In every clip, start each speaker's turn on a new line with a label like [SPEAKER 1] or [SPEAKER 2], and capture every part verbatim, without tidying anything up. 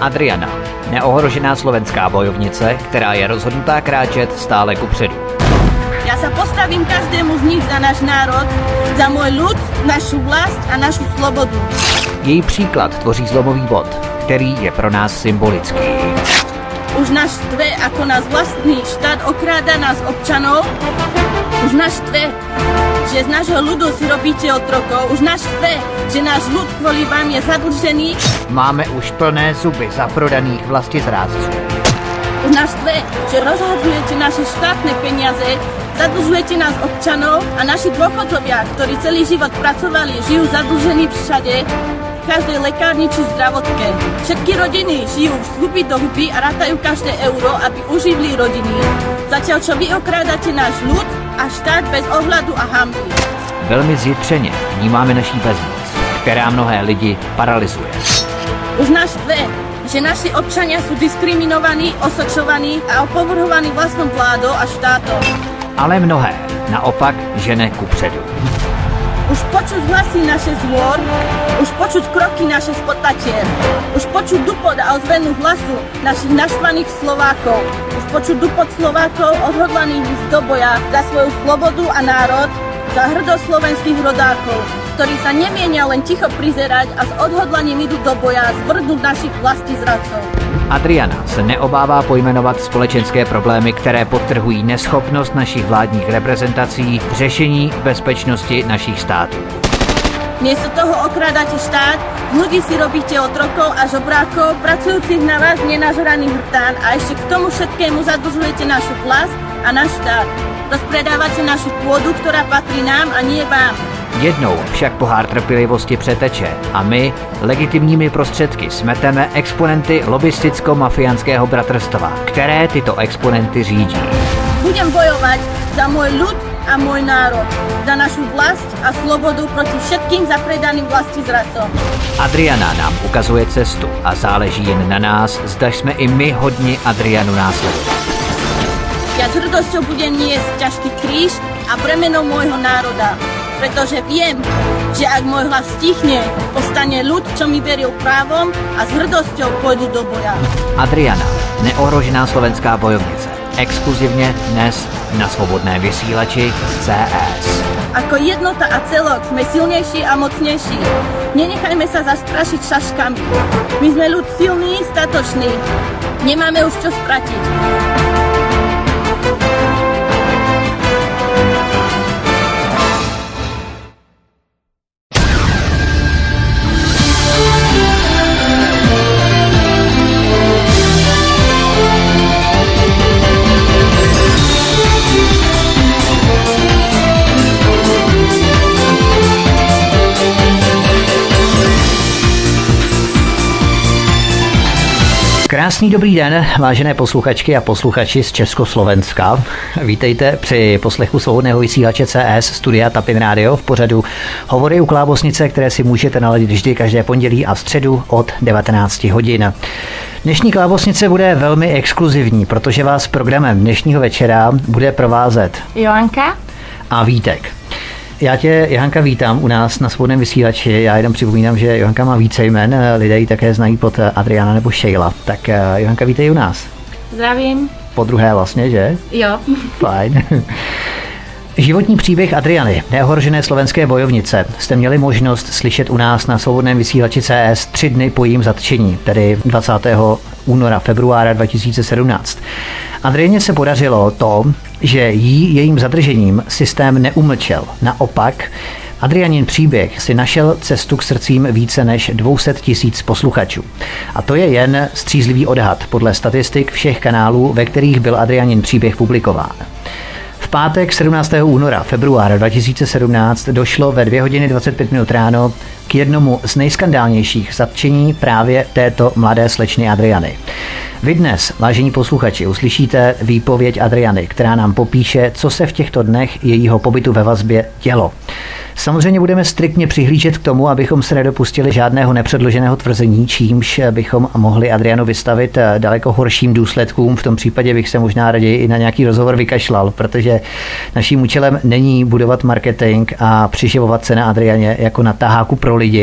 [SPEAKER 1] Adriana, neohrožená slovenská bojovnice, která je rozhodnutá kráčet stále kupředu.
[SPEAKER 2] Já se postavím každému z nich za náš národ, za můj lud, našu vlast a našu slobodu.
[SPEAKER 1] Její příklad tvoří zlomový bod, který je pro nás symbolický.
[SPEAKER 2] Už nás štve, ako nás vlastný štát okráda nás občanov. Už nás štve, že z nášho ľudu si robíte otrokov. Už nás štve, že náš ľud kvôli vám je zadlžený.
[SPEAKER 1] Máme už plné zuby zaprodaných vlastizrádců.
[SPEAKER 2] Už nás štve, že rozhadzujete naše štátne peniaze, zadlžujete nás občanov a naši dôchodcovia, ktorí celý život pracovali, žijú zadlžení všade, v každej lekárni či zdravotke. Všetky rodiny žijú z huby do huby a rátajú každé euro, aby uživili rodiny. Zatiaľ, čo vy okrádate náš ľud a štát bez ohľadu a hanby.
[SPEAKER 1] Velmi zjitřeně vnímáme naší bezmoc, která mnohé lidi paralyzuje.
[SPEAKER 2] Už nás štve, že naši občania sú diskriminovaní, osočovaní a opovrhovaní vlastnou vládou a štátom.
[SPEAKER 1] Ale mnohé naopak žene kupředu.
[SPEAKER 2] Už počuť hlasy naše zôr, už počuť kroky naše spotatier, už počuť dupot a ozvenu hlasu našich naštvaných Slovákov, už počuť dupot Slovákov odhodlaných ísť do boja za svoju slobodu a národ, za hrdosť slovenských rodákov, ktorí sa nemienia len ticho prizerať a s odhodlaním idú do boja zvrdnúť našich vlastizradcov.
[SPEAKER 1] Adriana se neobává pojmenovat společenské problémy, které podtrhují neschopnost našich vládních reprezentací v řešení bezpečnosti našich států.
[SPEAKER 2] Miesto toho okrádáte štát, ľudí si robíte otrokov a žobrákov, pracujúcich na vás nenažraný hrtán a ešte k tomu všetkému zadlžujete našu vlast a náš štát. Rozpredávate našu pôdu, ktorá patrí nám a nie vám.
[SPEAKER 1] Jednou však pohár trpělivosti přeteče a my legitimními prostředky smeteme exponenty lobisticko-mafiánského bratrstva, které tyto exponenty řídí.
[SPEAKER 2] Budem bojovať za môj ľud a môj národ, za našu vlast a slobodu proti všetkým zapredaným vlastizradcom.
[SPEAKER 1] Adriana nám ukazuje cestu a záleží jen na nás, zda jsme i my hodni Adrianu následovat.
[SPEAKER 2] Ja s hrdosťou budem niesť ťažký kríž a bremeno môjho národa, pretože viem, že ak môj hlas stichne, povstane ľud, čo mi veril právom a s hrdosťou pôjdu do boja.
[SPEAKER 1] Adriana, neohrožená slovenská bojovnice, exkluzivně dnes na svobodné vysílači C S.
[SPEAKER 2] Ako jednota a celok sme silnejší a mocnejší. Nenechajme sa zastrašiť šaškami. My sme ľud silný, statočný. Nemáme už čo spratiť.
[SPEAKER 1] Krásný dobrý den, vážené posluchačky a posluchači z Československa. Vítejte při poslechu svobodného vysílače C S studia Tapin Radio v pořadu Hovory u Klábosnice, které si můžete naladit vždy každé pondělí a středu od devatenáct hodin. Dnešní Klábosnice bude velmi exkluzivní, protože vás programem dnešního večera bude provázet
[SPEAKER 3] Johanka
[SPEAKER 1] a Vítek. Já tě, Johanka, vítám u nás na svobodném vysílači. Já jenom připomínám, že Johanka má více jmen, lidé ji také znají pod Adriana nebo Sheila. Tak Johanka, vítej u nás.
[SPEAKER 3] Zdravím.
[SPEAKER 1] Po druhé vlastně, že?
[SPEAKER 3] Jo.
[SPEAKER 1] Fajn. Životní příběh Adriany, neohrožené slovenské bojovnice, jste měli možnost slyšet u nás na svobodném vysílači C S tři dny po jejím zatčení, tedy dvacátého února, februára dva tisíce sedmnáct. Adrianě se podařilo to, že jí jejím zadržením systém neumlčel. Naopak, Adrianin příběh si našel cestu k srdcím více než dvě stě tisíc posluchačů. A to je jen střízlivý odhad podle statistik všech kanálů, ve kterých byl Adrianin příběh publikován. V pátek sedmnáctého února februára dva tisíce sedmnáct došlo ve dvě hodiny dvacet pět minut ráno k jednomu z nejskandálnějších zatčení právě této mladé slečny Adriany. Vy dnes, vážení posluchači, uslyšíte výpověď Adriany, která nám popíše, co se v těchto dnech jejího pobytu ve vazbě dělo. Samozřejmě budeme striktně přihlížet k tomu, abychom se nedopustili žádného nepředloženého tvrzení, čímž bychom mohli Adrianu vystavit daleko horším důsledkům. V tom případě bych se možná raději i na nějaký rozhovor vykašlal, protože naším účelem není budovat marketing a přiživovat se na Adrianě jako na taháku pro lidi.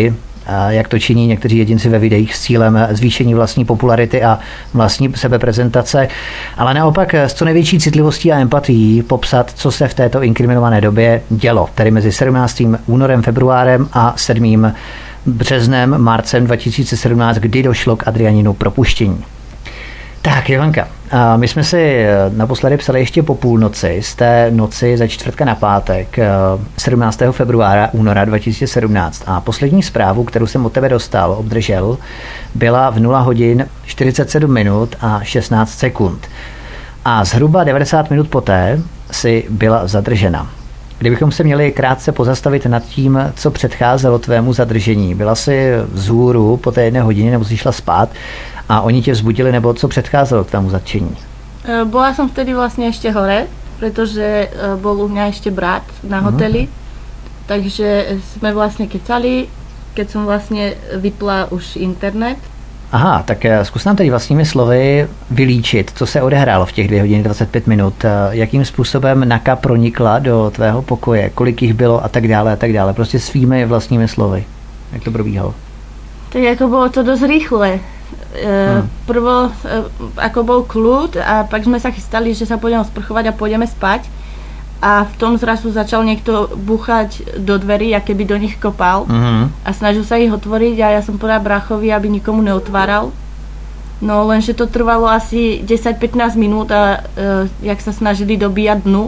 [SPEAKER 1] jak to činí někteří jedinci ve videích s cílem zvýšení vlastní popularity a vlastní sebeprezentace, ale naopak s co největší citlivostí a empatií popsat, co se v této inkriminované době dělo, tedy mezi sedmnáctým únorem, februárem a sedmým březnem, marcem dva tisíce sedmnáct, kdy došlo k Adrianinu propuštění. Tak, Ivanka, my jsme si naposledy psali ještě po půlnoci, z té noci ze čtvrtka na pátek, sedmnáctého februára, února dva tisíce sedmnáct. A poslední zprávu, kterou jsem od tebe dostal, obdržel, byla v nula hodin čtyřicet sedm minut a šestnáct sekund. A zhruba devadesát minut poté si byla zadržena. Kdybychom se měli krátce pozastavit nad tím, co předcházelo tvému zadržení. Byla jsi vzhůru po té jedné hodině, nebo jsi šla spát a oni tě vzbudili, nebo co předcházelo k tvému zatčení?
[SPEAKER 3] Bola som vtedy vlastne ešte hore, pretože bol u mňa ešte brat na hoteli, mm. takže sme vlastne kecali, keď som vlastne vypla už internet.
[SPEAKER 1] Aha, tak zkus nám tedy vlastními slovy vylíčit, co se odehrálo v těch dvě hodiny dvacet pět minut, jakým způsobem Naka pronikla do tvého pokoje, kolik jich bylo a tak dále a tak dále, prostě svými vlastními slovy. Jak to probíhalo?
[SPEAKER 3] Tak jako bolo to dosť rýchle. Hmm. Prvo ako bol kľud a pak sme sa chystali, že sa pôjdeme sprchovať a pôjdeme spať. A v tom zrazu začal niekto búchať do dverí, a keby do nich kopal. Mm-hmm. A snažil sa ich otvoriť a ja som povedala brachovi, aby nikomu neotváral. No lenže to trvalo asi desať pätnásť minút a e, jak sa snažili dobíjať dnu.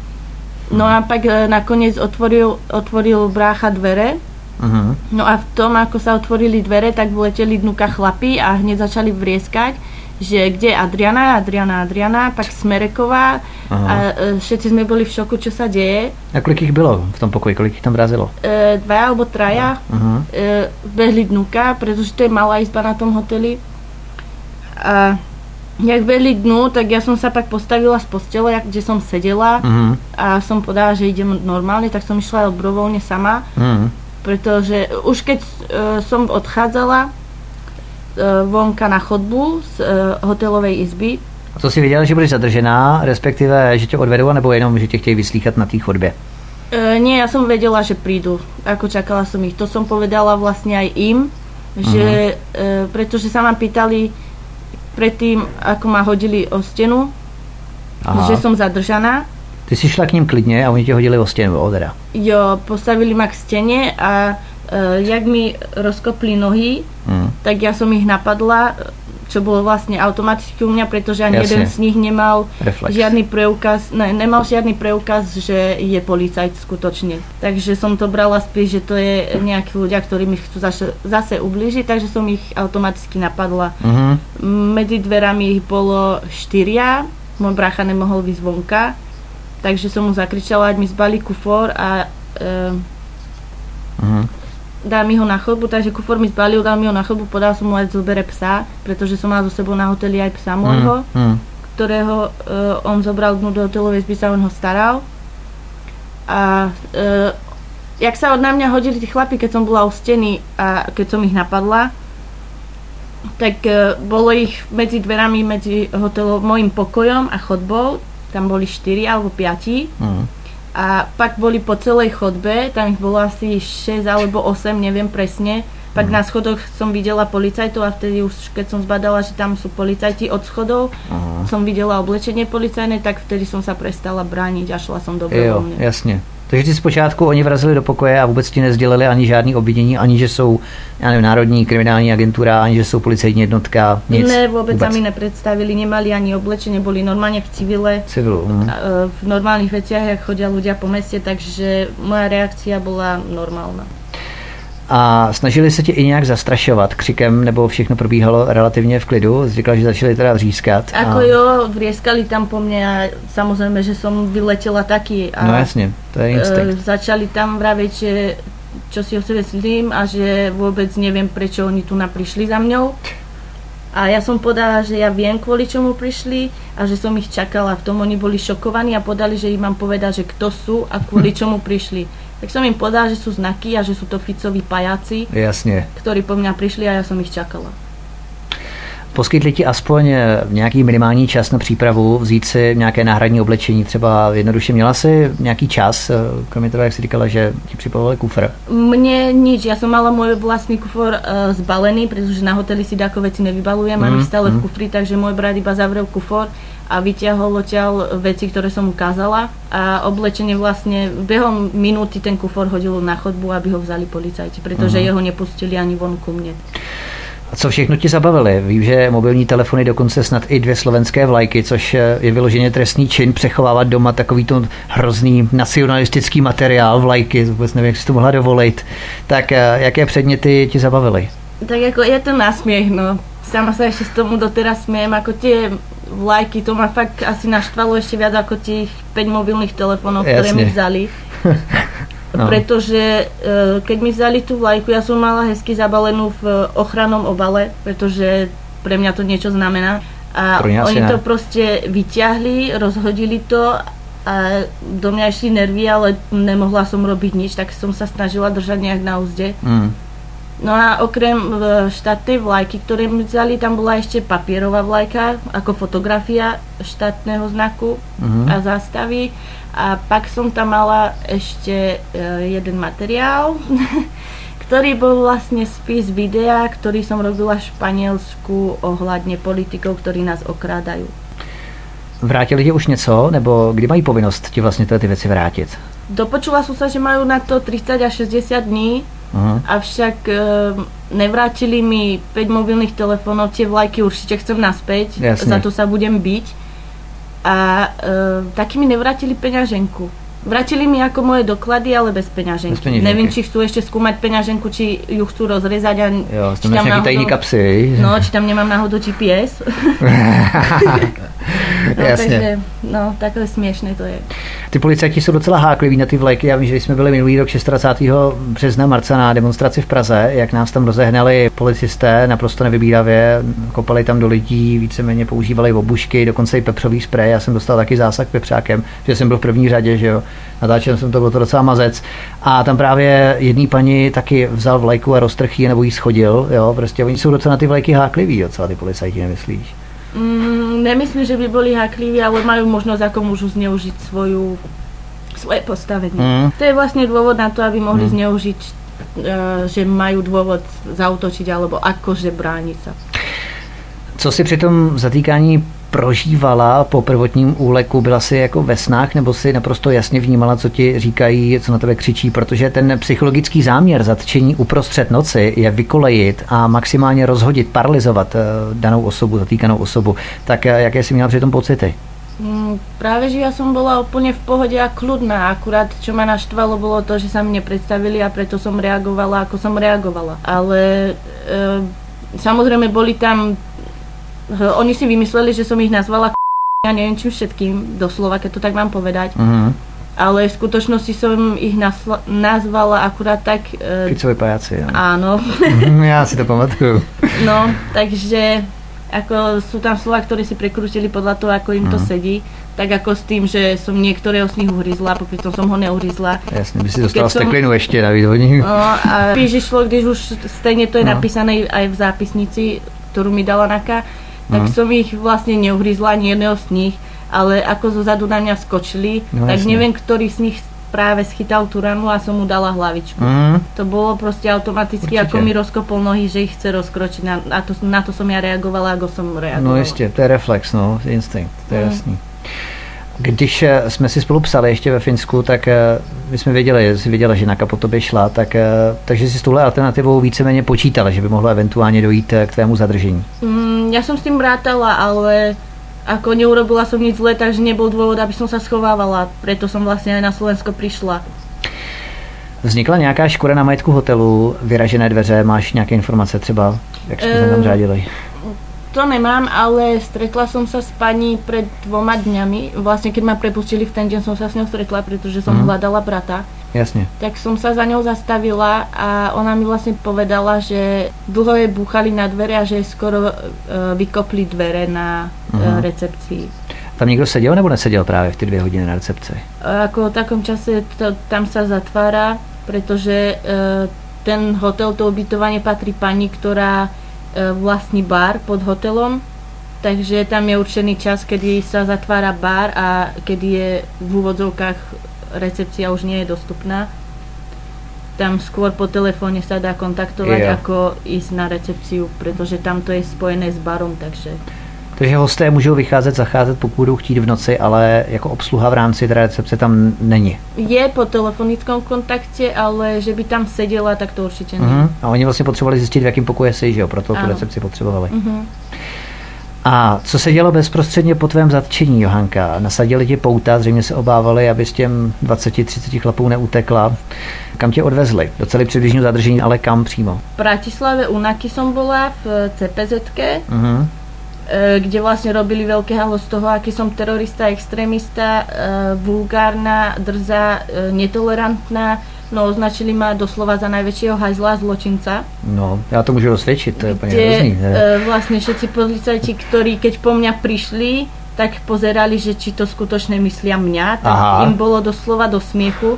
[SPEAKER 3] No a pak e, nakoniec otvoril, otvoril brácha dvere. Mm-hmm. No a v tom, ako sa otvorili dvere, tak vleteli dnuka chlapi a hneď začali vrieskať, že kde je Adriana, Adriana, Adriana, pak Smereková. Aha. A e, všetci sme boli v šoku, čo sa deje.
[SPEAKER 1] A kolik ich bylo v tom pokoji, kolik ich tam vrazilo?
[SPEAKER 3] E, dvaja alebo traja e, behli dnuka, pretože to je malá izba na tom hoteli. A jak behli dnu, tak ja som sa pak postavila z postele, kde som sedela. Uh-huh. A som povedala, že idem normálne, tak som išla dobrovoľne sama. Uh-huh. Pretože už keď e, som odchádzala vonka na chodbu z hotelovej izby.
[SPEAKER 1] A co si věděla, že budeš zadržená, respektive, že tě odvedou, nebo jenom, že tě chtějí vyslíchat na té chodbě?
[SPEAKER 3] E, nie, ja som vedela, že prídu. Ako čakala som ich. To som povedala vlastne aj im, že, uh-huh. e, pretože sa ma pýtali predtým, ako ma hodili o stenu, aha, že som zadržaná.
[SPEAKER 1] Ty si šla k ním klidně a oni tě hodili o stěnu, o teda.
[SPEAKER 3] Jo, postavili ma k stene a Uh, jak mi rozkopli nohy, mm. tak ja som ich napadla, čo bolo vlastne automaticky u mňa, pretože ani jeden z nich nemal reflex. Žiadny preukaz, ne, nemal žiadny preukaz, že je policajt skutočne. Takže som to brala spíš, že to je nejakí ľudia, ktorí mi chcú zase, zase ublížiť, takže som ich automaticky napadla. Mm-hmm. Medzi dverami ich bolo štyria, môj brácha nemohol vyjsť vonka, takže som mu zakričala, ať mi zbalí kufor a uh, mm-hmm. dá mi ho na chodbu, takže kufor mi zbalil, dal mi ho na chodbu, podal som mu aj zobere psa, pretože som mala so sebou na hoteli aj psa môjho, mm, mm. ktorého uh, on zobral dnu do hotelovej izby, sa on ho staral. A uh, jak sa od na mňa hodili tí chlapi, keď som bola u steny a keď som ich napadla, tak uh, bolo ich medzi dverami, medzi hotelom, mojim pokojom a chodbou, tam boli štyri alebo piati. Mm. A pak boli po celej chodbe, tam ich bolo asi šesť alebo osem, neviem presne. Pak mm. na schodoch som videla policajtov a vtedy už keď som zbadala, že tam sú policajti od schodov, uh. som videla oblečenie policajné, tak vtedy som sa prestala brániť a šla som dobrovoľne.
[SPEAKER 1] Jo, jasne. Takže ti zpočátku oni vrazili do pokoje a vůbec ti nezdělili ani žádný obvinění, ani že jsou, já nevím, národní kriminální agentura, ani že jsou policejní jednotka, nic.
[SPEAKER 3] Ne, vůbec, vůbec. Sami nepredstavili, nemali ani oblečenie, boli normálne v civile,
[SPEAKER 1] Civilu, mm.
[SPEAKER 3] v normálnych veciach, jak chodia ľudia po meste, takže moja reakcia bola normálna.
[SPEAKER 1] A snažili se tě i nějak zastrašovat křikem, nebo všechno probíhalo relativně v klidu? Říkala, že začali teda vřískat.
[SPEAKER 3] Ako a... jo, vrieskali tam po mne a samozrejme, že som vyletela taky. A
[SPEAKER 1] no jasne, to je instinkt.
[SPEAKER 3] E, začali tam vraviť, že čo si o sebe myslím a že vôbec neviem, prečo oni tu naprišli za mňou. A ja som podala, že ja viem, kvôli čomu prišli a že som ich čakala. V tom oni boli šokovaní a podali, že im mám povedať, že kto sú a kvôli čomu prišli. Tak som im povedala, že sú znaky a že sú to Ficovi pajáci,
[SPEAKER 1] jasne,
[SPEAKER 3] ktorí po mňa prišli a ja som ich čakala.
[SPEAKER 1] Poskytli ti aspoň nějaký minimální čas na přípravu, vzít si nějaké náhradní oblečení, třeba jednoduše měla si nějaký čas, kromě toho, jak si říkala, že ti připravovali kufr?
[SPEAKER 3] Mne nič, ja som mala môj vlastný kufor uh, zbalený, pretože na hoteli si dáko veci nevybalujem, mám ich stále v kufri, takže môj brat iba zavrel kufor a vyťahol odtiaľ veci, ktoré som ukázala a oblečenie vlastne behom minúty ten kufor hodil na chodbu, aby ho vzali policajti, pretože uh-huh. jeho nepustili ani von ku mne.
[SPEAKER 1] A co všechno ti zabavili? Vím, že mobilní telefony, dokonce snad i dvě slovenské vlajky, což je vyloženě trestný čin, přechovávat doma takovýto hrozný nacionalistický materiál, vlajky, vůbec nevím, jak si to mohla dovolit. Tak jaké předměty ti zabavili?
[SPEAKER 3] Tak jako je to násmiech, no. Sama sa ešte z tomu doteraz smiem, ako tie vlajky, to ma fakt asi naštvalo ešte viac ako tých päť mobilných telefónov, ktoré
[SPEAKER 1] Jasne.
[SPEAKER 3] mi vzali. No. Pretože keď mi vzali tú vlajku, ja som mala hezky zabalenú v ochrannom obale, pretože pre mňa to niečo znamená. A oni to proste vyťahli, rozhodili to a do mňa išli nervy, ale nemohla som robiť nič, tak som sa snažila držať nejak na úzde. Mm. No a okrem štátnej vlajky, ktoré mi vzali, tam bola ešte papierová vlajka, ako fotografia štátneho znaku mm. a zástavy. A pak som tam mala ešte jeden materiál, ktorý bol vlastne spis videa, ktorý som robila v Španielsku ohľadne politikov, ktorí nás okrádajú.
[SPEAKER 1] Vrátili ti už něco, nebo kdy mají povinnost ti vlastně ty věci vrátit?
[SPEAKER 3] Dopočula som sa, že majú na to tridsať až šesťdesiat dní, uh-huh. avšak e, nevrátili mi päť mobilných telefónov, tie vlajky určite chcem naspäť, Jasne. Za to sa budem biť. A e, taky mi nevrátili peňaženku. Vrátili mi ako moje doklady, ale bez peňaženky. Bez peňaženky. Neviem, či chcú ešte skúmať peňaženku, či ju chcú rozrezať a
[SPEAKER 1] jo, či tam náhodou, tajný kapsy.
[SPEAKER 3] No, či tam nemám náhodou G P S. No,
[SPEAKER 1] Jasně.
[SPEAKER 3] Takže, no, takhle směšné to je.
[SPEAKER 1] Ty policajti jsou docela hákliví na ty vlajky. Já vím, že jsme byli minulý rok dvacátého šestého března marca na demonstraci v Praze, jak nás tam rozehnali policisté naprosto nevybíravě, kopali tam do lidí, víceméně používali obušky, dokonce i pepřový sprej. Já jsem dostal taky zásah pepřákem, že jsem byl v první řadě, že jo. Natáčel jsem to, byl to docela mazec. A tam právě jedný paní taky vzal vlajku a roztrhl ji nebo jí schodil, jo. Prostě oni jsou docela na ty vlajky hákliví, docela ty policajti, nemyslíš?
[SPEAKER 3] Mm, nemyslím, že by boli hákliví, ale majú možnosť, ako môžu zneužiť svoju, svoje postavenie. Mm. To je vlastne dôvod na to, aby mohli mm. zneužiť, uh, že majú dôvod zaútočiť alebo akože brániť sa.
[SPEAKER 1] Co si při tom zatýkání prožívala po prvotním úleku? Byla si jako ve snách, nebo si naprosto jasně vnímala, co ti říkají, co na tebe křičí? Protože ten psychologický záměr zatčení uprostřed noci je vykolejit a maximálně rozhodit, paralyzovat danou osobu, zatýkanou osobu. Tak jaké si měla při tom pocity?
[SPEAKER 3] Mm, práve, že ja som bola úplne v pohode a kľudná. Akurát, čo ma naštvalo, bolo to, že sa mi nepredstavili a preto som reagovala, ako som reagovala. Ale e, samozrejme boli tam oni si vymysleli, že som ich nazvala k***, ja neviem čím všetkým, doslova, keď to tak mám povedať. Uh-huh. Ale v skutočnosti som ich nasla- nazvala akurát tak... Uh,
[SPEAKER 1] Picovi pajaci, ja.
[SPEAKER 3] Áno.
[SPEAKER 1] Ja si to pamatuju.
[SPEAKER 3] No, takže ako sú tam slova, ktoré si prekrútili podľa toho, ako im uh-huh. to sedí. Tak ako s tým, že som niektorého z nich uhryzla, popri tom som ho neuhryzla.
[SPEAKER 1] Jasne, by si dostala steklinu som... ešte na výdvodní.
[SPEAKER 3] No a píš išlo, když už stejne to je no. napísané aj v zápisnici, ktorú mi dala Naka, tak mm. som ich vlastne neuhryzla ani jedného z nich, ale ako zo zadu na mňa skočili, no, tak jasne. Neviem, ktorý z nich práve schytal tú ranu a som mu dala hlavičku. Mm. To bolo proste automaticky, Určite. Ako mi rozkopol nohy, že ich chce rozkročiť. Na, na, to, na to som ja reagovala, ako som reagovala.
[SPEAKER 1] No jistě, to je reflex, no, instinkt, to je mm. jasný. Když jsme si spolu psali ještě ve Finsku, tak my jsme věděli, jsi věděla, že Naka po tobě šla, tak, takže si s touhle alternativou víceméně počítala, že by mohlo eventuálně dojít k tvému zadržení.
[SPEAKER 3] Mm, ja som s tým rátala, ale ako neurobila som nič zle, takže nebol dôvod, aby som sa schovávala. Preto som vlastne aj na Slovensko prišla.
[SPEAKER 1] Vznikla nějaká škoda na majetku hotelu, vyražené dveře, máš nějaké informace třeba, jak jste se tam řádili?
[SPEAKER 3] To nemám, ale stretla som sa s pani pred dvoma dňami. Vlastne keď ma prepustili v ten deň, som sa s ňou stretla, pretože som mm. hľadala brata.
[SPEAKER 1] Jasne. Tak
[SPEAKER 3] som sa za ňou zastavila a ona mi vlastne povedala, že dlho jej búchali na dvere a že skoro uh, vykopli dvere na mm. uh, recepcii.
[SPEAKER 1] Tam někdo seděl nebo neseděl právě v ty dvě hodiny na recepci?
[SPEAKER 3] Uh, ako v takom čase to, tam sa zatvára, pretože uh, ten hotel, to ubytovanie patrí pani, ktorá vlastní bar pod hotelom, takže tam je určený čas, kedy sa zatvára bar a kedy je v úvodzovkách recepcia už nie je dostupná. Tam skôr po telefóne sa dá kontaktovať, jo. Ako ísť na recepciu, pretože tam to je spojené s barom, takže...
[SPEAKER 1] Takže hosté můžou vycházet, zacházet, pokud budou chtít v noci, ale jako obsluha v rámci té recepce tam není.
[SPEAKER 3] Je po telefonickom kontakte, ale že by tam seděla, tak to určitě není.
[SPEAKER 1] Uh-huh. A oni vlastně potřebovali zjistit, v jakém pokoji jsi, že jo? Proto tu recepci potřebovali. Uh-huh. A co se dělo bezprostředně po tvém zatčení, Johanka? Nasadili ti pouta, zřejmě se obávali, aby s těm dvacet třicet chlapů neutekla. Kam tě odvezli? Docela přibližně zadržení, ale kam přímo?
[SPEAKER 3] V Bratislave u Naky som bola v cé pé zetke, uh-huh. kde vlastne robili veľké halo z toho, aký som terorista, extrémista, vulgárna, drzá, netolerantná. No, označili ma doslova za najväčšieho hajzla, zločinca.
[SPEAKER 1] No, já to můžu osvědčit, to je úplně hrozný.
[SPEAKER 3] Vlastne všetci policajti, ktorí keď po mňa prišli, tak pozerali, že či to skutočne myslia mňa, tak Aha. im bolo doslova do smiechu.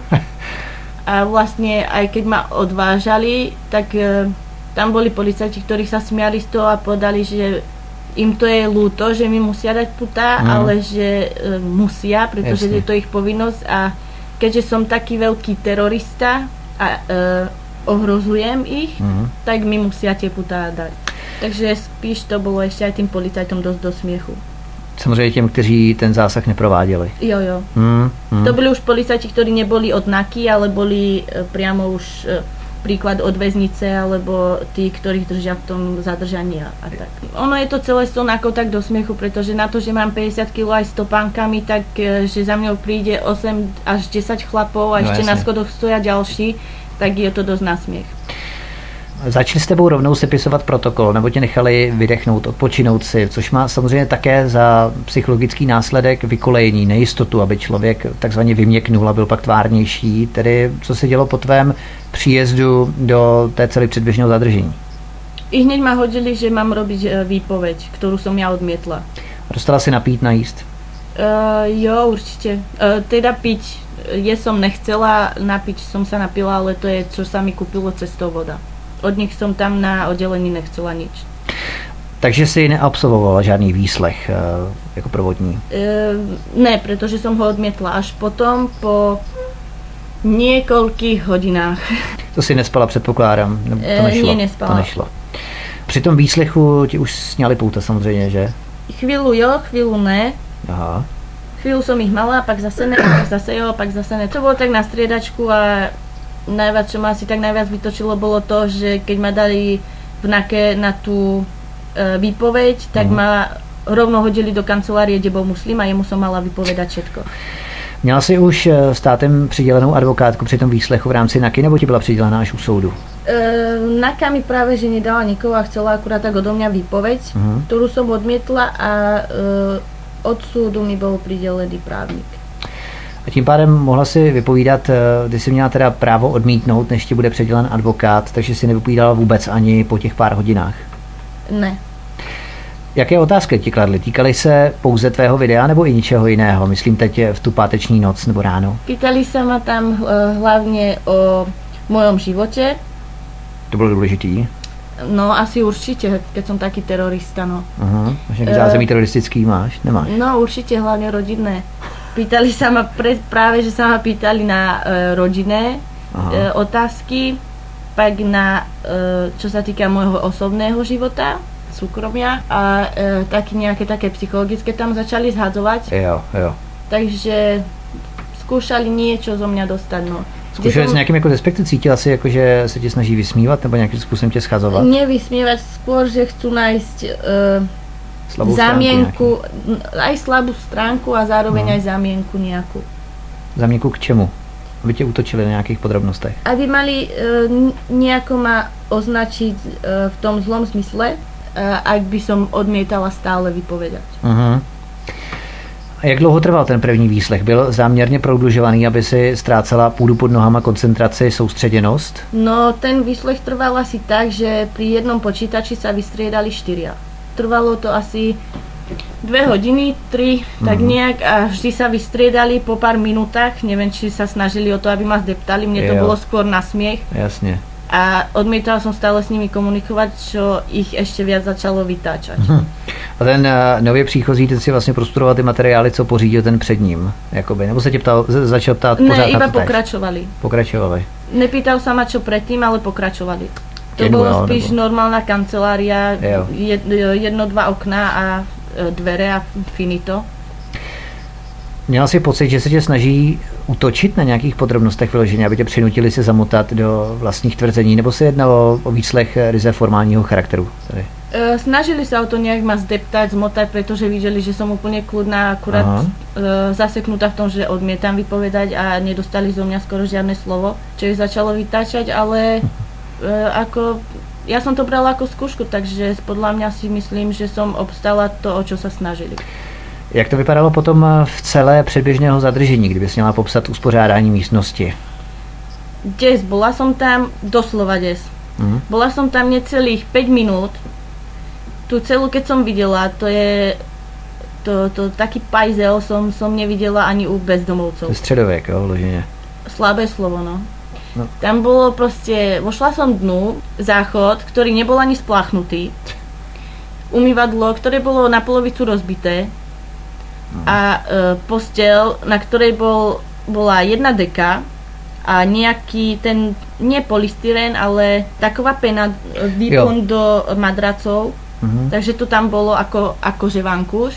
[SPEAKER 3] A vlastne aj keď ma odvážali, tak tam boli policajti, ktorí sa smiali z toho a povedali, že im to je ľúto, že mi musia dať puta, mm. ale že e, musia, pretože Jasne. Je to ich povinnosť a keďže som taký veľký terorista a e, ohrozujem ich, mm. tak mi musia tie putá dať. Takže spíš to bolo ešte aj tým policajtom dosť do smiechu.
[SPEAKER 1] Samozřejmě těm, kteří ten zásah neprováděli.
[SPEAKER 3] Jo, jo. Mm, mm. To byli už policajti, ktorí neboli od Naky, ale boli e, priamo už e, príklad od väznice, alebo tí, ktorých držia v tom zadržaní a, a tak. Ono je to celé s tou Nakou tak do smiechu, pretože na to, že mám päťdesiat kilogramov aj s topánkami, tak že za mňou príde osem až desať chlapov a no ešte jasne. Na schodoch stoja ďalší, tak je to dosť na smiech.
[SPEAKER 1] Začali s tebou rovnou sepisovat protokol, nebo tě nechali vydechnout, odpočinout si, což má samozřejmě také za psychologický následek vykolejení, nejistotu, aby člověk takzvaně vyměknul a byl pak tvárnější. Tedy co se dělo po tvém příjezdu do té celé předběžného zadržení?
[SPEAKER 3] I hneď ma hodili, že mám robiť výpoveď, ktorú som ja odmietla.
[SPEAKER 1] Dostala si napít, najíst?
[SPEAKER 3] Uh, jo, určite. Uh, teda piť, je som nechcela, napiť som sa napila, ale to je, čo sa mi kúpilo cestou voda. Od nich som tam na oddelení nechcela nič.
[SPEAKER 1] Takže si neabsolvovala žádný výslech uh, jako provodní?
[SPEAKER 3] Uh, ne, pretože som ho odmietla až potom, po niekoľkých hodinách.
[SPEAKER 1] To si nespala, předpokládám? To nešlo?
[SPEAKER 3] Nie, nespala.
[SPEAKER 1] To nešlo. Při tom výslechu ti už sňali pouta samozřejmě, že?
[SPEAKER 3] Chvíľu jo, chvíľu ne.
[SPEAKER 1] Aha.
[SPEAKER 3] Chvíľu som ich mala, pak zase ne, pak zase jo, pak zase ne. To bolo tak na striedačku a najviac, čo ma asi tak najviac vytočilo, bolo to, že keď ma dali v Nake na tú e, výpoveď, tak mm. ma rovno hodili do kancelárie, kde bol muslim a jemu som mala vypovedať všetko.
[SPEAKER 1] Měla jsi už státem přidělenou advokátku při tom výslechu v rámci Naky, nebo ti byla přidělená až u soudu?
[SPEAKER 3] E, Naka mi práve, že nedala nikoho a chcela akurát tak odo mňa výpoveď, mm. ktorú som odmietla a e, od súdu mi bol pridelený právnik.
[SPEAKER 1] A tím pádem mohla si vypovídat, ty jsi měla teda právo odmítnout, než ti bude předělen advokát, takže si nevypovídala vůbec ani po těch pár hodinách?
[SPEAKER 3] Ne.
[SPEAKER 1] Jaké otázky ti kladly? Týkaly se pouze tvého videa nebo i ničeho jiného? Myslím teď v tu páteční noc nebo ráno.
[SPEAKER 3] Pýtali sa ma tam hlavne o mojom živote.
[SPEAKER 1] To bylo důležitý?
[SPEAKER 3] No asi určite, keď som taký terorista, no.
[SPEAKER 1] Aha, máš nejaký zázemí teroristický, máš? Nemáš?
[SPEAKER 3] No určite, hlavne rodinné. Pýtali sa ma pre, práve, že sa ma pýtali na e, rodinné e, otázky, pak na, e, čo sa týka môjho osobného života, súkromia a e, taky nejaké také psychologické tam začali zhadzovať.
[SPEAKER 1] Jo, jo.
[SPEAKER 3] Takže skúšali niečo zo mňa dostať, no.
[SPEAKER 1] Skúšali s nejakým jako despektem? Cítila si, jako, že se ti snaží vysmívat nebo nějakým způsobem tě schazovat?
[SPEAKER 3] Nevysmívať, skôr, že chcú nájsť e,
[SPEAKER 1] slabú
[SPEAKER 3] zámienku, aj slabú stránku a zároveň no. aj zámienku nejakú.
[SPEAKER 1] Zámienku k čemu? Aby tě útočili na nějakých podrobnostech?
[SPEAKER 3] Aby mali e, nejako ma označiť e, v tom zlom zmysle, e, ak by som odmietala stále vypovedať. Uh-huh.
[SPEAKER 1] A jak dlouho trval ten první výslech? Byl záměrně prodlužovaný, aby si ztrácela půdu pod nohama, koncentraci, soustředěnost?
[SPEAKER 3] No, ten výslech trval asi tak, že pri jednom počítači sa vystriedali štyria. Trvalo to asi dve hodiny, tri, tak mm. nejak a vždy sa vystriedali po pár minútach. Neviem, či sa snažili o to, aby ma zdeptali. Mne to jo. bolo skôr na smiech.
[SPEAKER 1] Jasne.
[SPEAKER 3] A odmietala som stále s nimi komunikovať, čo ich ešte viac začalo vytáčať.
[SPEAKER 1] Hmm. A ten uh, nově příchozí, ten si vlastně prostudoval ty materiály, co pořídil ten před ním, jakoby, nebo se tě ptal, začal ptát
[SPEAKER 3] ne,
[SPEAKER 1] pořád
[SPEAKER 3] iba
[SPEAKER 1] na to
[SPEAKER 3] pokračovali.
[SPEAKER 1] Tež. Pokračovali.
[SPEAKER 3] Nepýtal sa ma čo predtým, ale pokračovali. To
[SPEAKER 1] Kenwell,
[SPEAKER 3] bolo spíš
[SPEAKER 1] nebo...
[SPEAKER 3] normálna kancelária,
[SPEAKER 1] jed,
[SPEAKER 3] jedno, dva okna a dvere a finito.
[SPEAKER 1] Měla jsi pocit, že se tě snaží útočit na nějakých podrobnostech vyloženě, aby tě přinutili se zamotat do vlastních tvrzení, nebo se jednalo o výslech ryze formálního charakteru? Tady?
[SPEAKER 3] Snažili sa o to nejak ma zdeptať, zmotať, pretože videli, že som úplne kľudná, akurát Aha. zaseknutá v tom, že odmietam vypovedať a nedostali zo mňa skoro žiadne slovo, čo ich začalo vytáčať, ale ako, ja som to brala ako skúšku, takže podľa mňa si myslím, že som obstala to, o čo sa snažili.
[SPEAKER 1] Jak to vypadalo potom v celé předběžného zadržení, kdyby si měla popsat uspořádání místnosti?
[SPEAKER 3] Des, bola som tam, doslova des. Mm. Bola som tam necelých päť minút. Tu celú, keď som videla, to je to, to taký pajzel som, som nevidela ani u bezdomovcov.
[SPEAKER 1] To je středověk, jo, vloženě.
[SPEAKER 3] Slabé slovo, no. no. Tam bolo proste, vošla som dnu, záchod, ktorý nebol ani spláchnutý. Umývadlo, ktoré bolo na polovicu rozbité. A e, postel, na ktorej bol, bola jedna deka a nejaký ten, nie polystyrén, ale taková pena, výpon do madracov, uh-huh. takže to tam bolo ako, akože vankúš.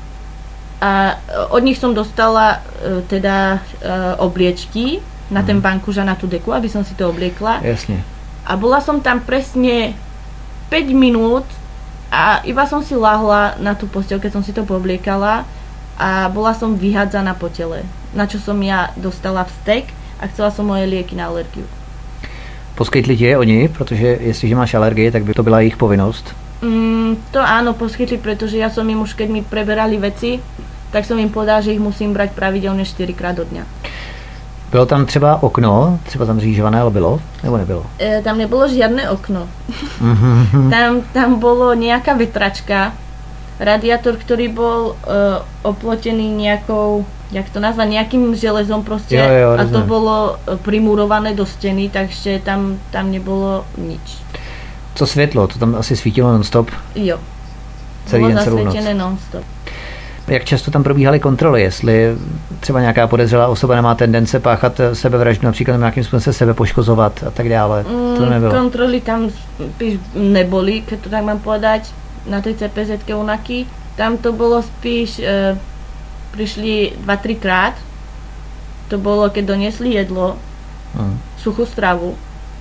[SPEAKER 3] A od nich som dostala e, teda e, obliečky na uh-huh. ten vankúš a na tú deku, aby som si to obliekla.
[SPEAKER 1] Jasne.
[SPEAKER 3] A bola som tam presne päť minút a iba som si lahla na tú postel, keď som si to poobliekala. A bola som vyhádzaná po tele, na čo som ja dostala vztek a chcela som moje lieky na alergiu.
[SPEAKER 1] Poskytli ti je oni, protože jestliže máš alergii, tak by to byla jejich povinnost?
[SPEAKER 3] Mm, to áno, poskytli, pretože ja som im už, keď mi preberali veci, tak som im povedala, že ich musím brať pravidelne štyrikrát do dňa.
[SPEAKER 1] Bylo tam třeba okno, třeba tam zřížované, ale bylo, nebo nebylo?
[SPEAKER 3] E, tam nebolo žiadne okno. tam, tam bolo nejaká vetračka, radiátor, ktorý bol uh, oplotený nejakou, jak to nazva, nejakým železom proste
[SPEAKER 1] jo, jo,
[SPEAKER 3] a to bolo primurované do steny, takže tam, tam nebolo nič.
[SPEAKER 1] Co světlo? To tam asi svítilo non-stop?
[SPEAKER 3] Jo.
[SPEAKER 1] Celý
[SPEAKER 3] bolo
[SPEAKER 1] den, celou noc.
[SPEAKER 3] zasvětěné non-stop.
[SPEAKER 1] Jak často tam probíhaly kontroly? Jestli třeba nějaká podezřelá osoba nemá tendence páchat sebevraždu, například nějakým způsobem se sebe poškozovat a tak dále? To nebylo.
[SPEAKER 3] Kontroly tam spíš neboli, keď to tak mám povedať. Na tej cé pé zetke u Naky. Tam to bolo spíš, e, prišli dva tri krát. To bolo, keď doniesli jedlo, mm. suchú stravu.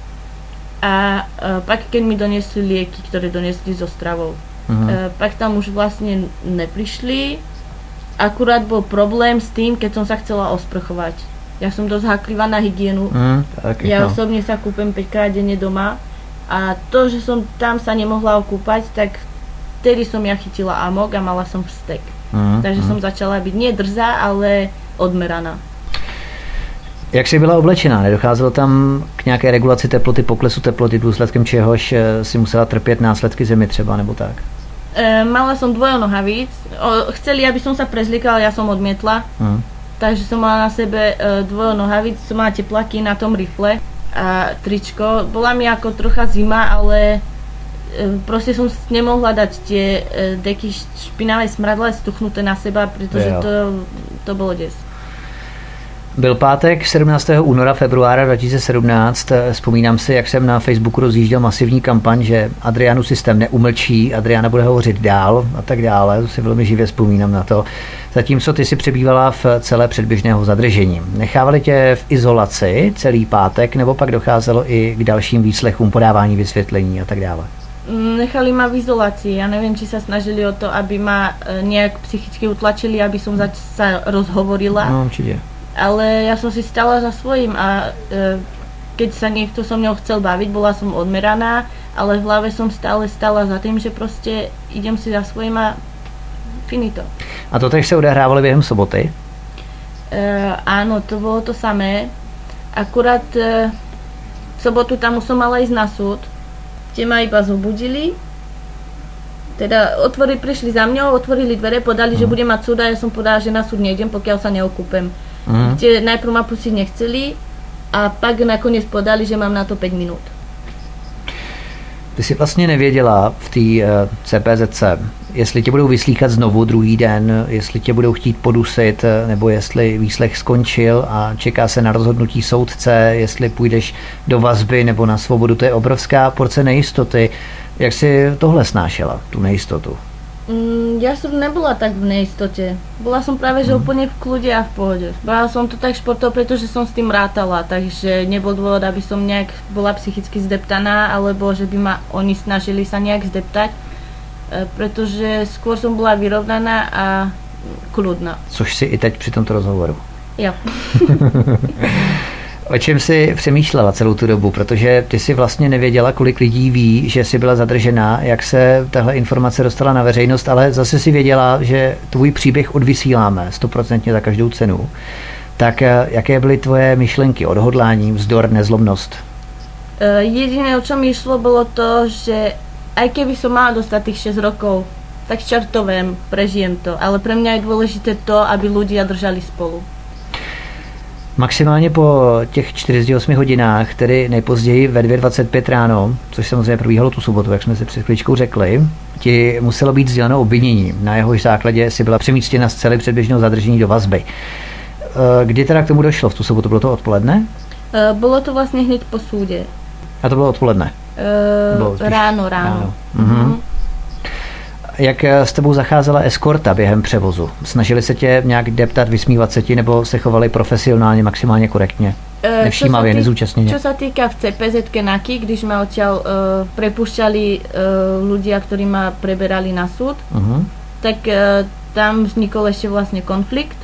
[SPEAKER 3] A e, pak, keď mi doniesli lieky, ktoré doniesli so stravou. Mm. E, pak tam už vlastne neprišli. Akurát bol problém s tým, keď som sa chcela osprchovať. Ja som dosť háklivá na hygienu. Mm, tak, ja no. osobne sa kúpem päťkrát denne doma. A to, že som tam sa nemohla okúpať, tak vtedy som ja chytila amok a mala som vztek. Mm, Takže mm. som začala byť nie drzá, ale odmeraná.
[SPEAKER 1] Jak jsi byla oblečená? Nedocházelo tam k nějaké regulaci teploty, poklesu teploty, důsledkem čehož si musela trpět následky zimy třeba, nebo tak?
[SPEAKER 3] E, mala som dvojonohavíc. O, chceli, aby som sa prezliekala, ja som odmietla. Mm. Takže som mala na sebe e, dvojonohavíc, som mala tepláky na tom rifle a tričko. Bola mi ako trocha zima, ale e, proste som nemohla dať tie e, deky špinavé smradle stuchnuté na seba, pretože to, to bolo des.
[SPEAKER 1] Byl pátek sedmnáctého února februára dva tisíce sedmnáct. Vzpomínám si, jak jsem na Facebooku rozjížděl masivní kampaň, že Adrianu systém neumlčí, Adriana bude hovořit dál a tak dále. To si velmi živě vzpomínám na to. Zatímco ty si přebývala v celé předběžného zadržení. Nechávali tě v izolaci celý pátek, nebo pak docházelo i k dalším výslechům, podávání vysvětlení a tak dále?
[SPEAKER 3] Nechali ma v izolácii. Ja neviem, či sa snažili o to, aby ma nejak psychicky utlačili, aby som sa rozhovorila.
[SPEAKER 1] No, určite.
[SPEAKER 3] Ale ja som si stala za svojím a e, keď sa niekto so mnou chcel baviť, bola som odmeraná, ale v hlave som stále stala za tým, že proste idem si za svojím a finito.
[SPEAKER 1] A to tež sa odehrávali během soboty?
[SPEAKER 3] E, áno, to bolo to samé. Akurát e, v sobotu tam už som mala ísť na súd, kde ma iba zobudili. Teda otvorili, prišli za mňou, otvorili dvere, podali, mm. že budem mať súd a ja som povedala, že na súd nejdem, pokiaľ sa neokúpem. Mm. Kde najprv ma pustiť nechceli a pak nakoniec podali, že mám na to päť minút.
[SPEAKER 1] Ty jsi vlastně nevěděla v té C P Z C, jestli tě budou vyslýchat znovu druhý den, jestli tě budou chtít podusit, nebo jestli výslech skončil a čeká se na rozhodnutí soudce, jestli půjdeš do vazby nebo na svobodu. To je obrovská porce nejistoty. Jak jsi tohle snášela, tu nejistotu?
[SPEAKER 3] Mm, ja som nebola tak v neistote. Bola som práve že mm. úplne v kľude a v pohode. Brala som to tak športov, pretože som s tým rátala, takže nebol dôvod, aby som nejak bola psychicky zdeptaná, alebo že by ma oni snažili sa nejak zdeptať, e, pretože skôr som bola vyrovnaná a kľudná.
[SPEAKER 1] Což si i teď při tomto rozhovoru.
[SPEAKER 3] Jo.
[SPEAKER 1] O čem jsi přemýšlela celou tu dobu? Protože ty si vlastně nevěděla, kolik lidí ví, že jsi byla zadržená, jak se tahle informace dostala na veřejnost, ale zase si věděla, že tvůj příběh odvysíláme stoprocentně za každou cenu. Tak jaké byly tvoje myšlenky, odhodlání, vzdor, nezlomnost?
[SPEAKER 3] Jediné, o čo mi išlo, bolo to, že aj keby som mala dostať tých šesť rokov, tak čertovém, prežijem to. Ale pre mňa je dôležité to, aby ľudia držali spolu.
[SPEAKER 1] Maximálně po těch čtyřiceti osmi hodinách, tedy nejpozději ve dvě dvacet pět ráno, což samozřejmě probíhalo tu sobotu, jak jsme si před chvíličkou řekli, ti muselo být sděleno obvinění, na jehož základě si byla přemístěna z cely předběžného zadržení do vazby. Kdy teda k tomu došlo v tu sobotu? Bylo to odpoledne?
[SPEAKER 3] Bylo to vlastně hned po súde.
[SPEAKER 1] A to bylo odpoledne?
[SPEAKER 3] Uh, ráno, ráno. ráno.
[SPEAKER 1] Mhm. Jak s tebou zacházela eskorta během převozu? Snažili se tě nějak deptat, vysmívat se ti, nebo se chovali profesionálně, maximálně korektně? E, Nevšímavě, nezúčastněně?
[SPEAKER 3] Čo sa týka v C P Z-ke NAKY, když ma odtiaľ uh, prepúšťali uh, ľudia, ktorí ma preberali na súd, uh-huh. tak uh, tam vznikol ešte vlastne konflikt,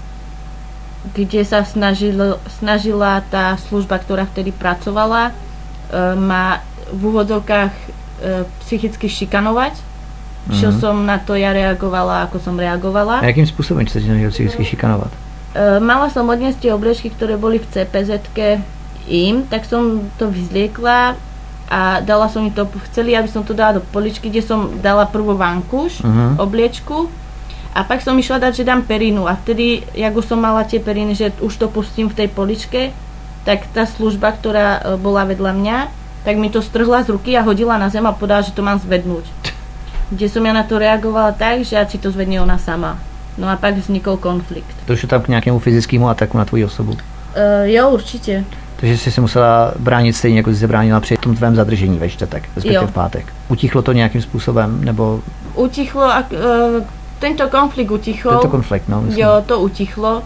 [SPEAKER 3] kde sa snažilo, snažila tá služba, ktorá vtedy pracovala, uh, ma v úvodzovkách uh, psychicky šikanovať. Čo mm-hmm. som na to ja reagovala, ako som reagovala.
[SPEAKER 1] A jakým spôsobom sa ti snažil psychicky šikanovať?
[SPEAKER 3] E, mala som odniesť tie obliečky, ktoré boli v C P Z-ke im, tak som to vyzliekla a dala som im to, chceli, aby som to dala do poličky, kde som dala prvo vankúš, mm-hmm. obliečku a pak som išla dať, že dám perinu a vtedy, jak už som mala tie periny, že už to pustím v tej poličke, tak tá služba, ktorá bola vedľa mňa, tak mi to strhla z ruky a hodila na zem a povedala, že to mám zvednúť. Kde som ja na to reagovala tak, že ať si to zvedne ona sama. No a pak vznikol konflikt.
[SPEAKER 1] Došlo tam k nějakému fyzickému ataku na tvoji osobu?
[SPEAKER 3] Uh, jo, určitě.
[SPEAKER 1] Takže jsi se musela bránit stejně, jako jsi se bránila při tom tvém zadržení ve čtvrtek, respektive v pátek. Utichlo to nějakým způsobem, nebo?
[SPEAKER 3] Utichlo, a, uh, tento konflikt utichol.
[SPEAKER 1] Tento konflikt, no. Myslím.
[SPEAKER 3] Jo, to utichlo.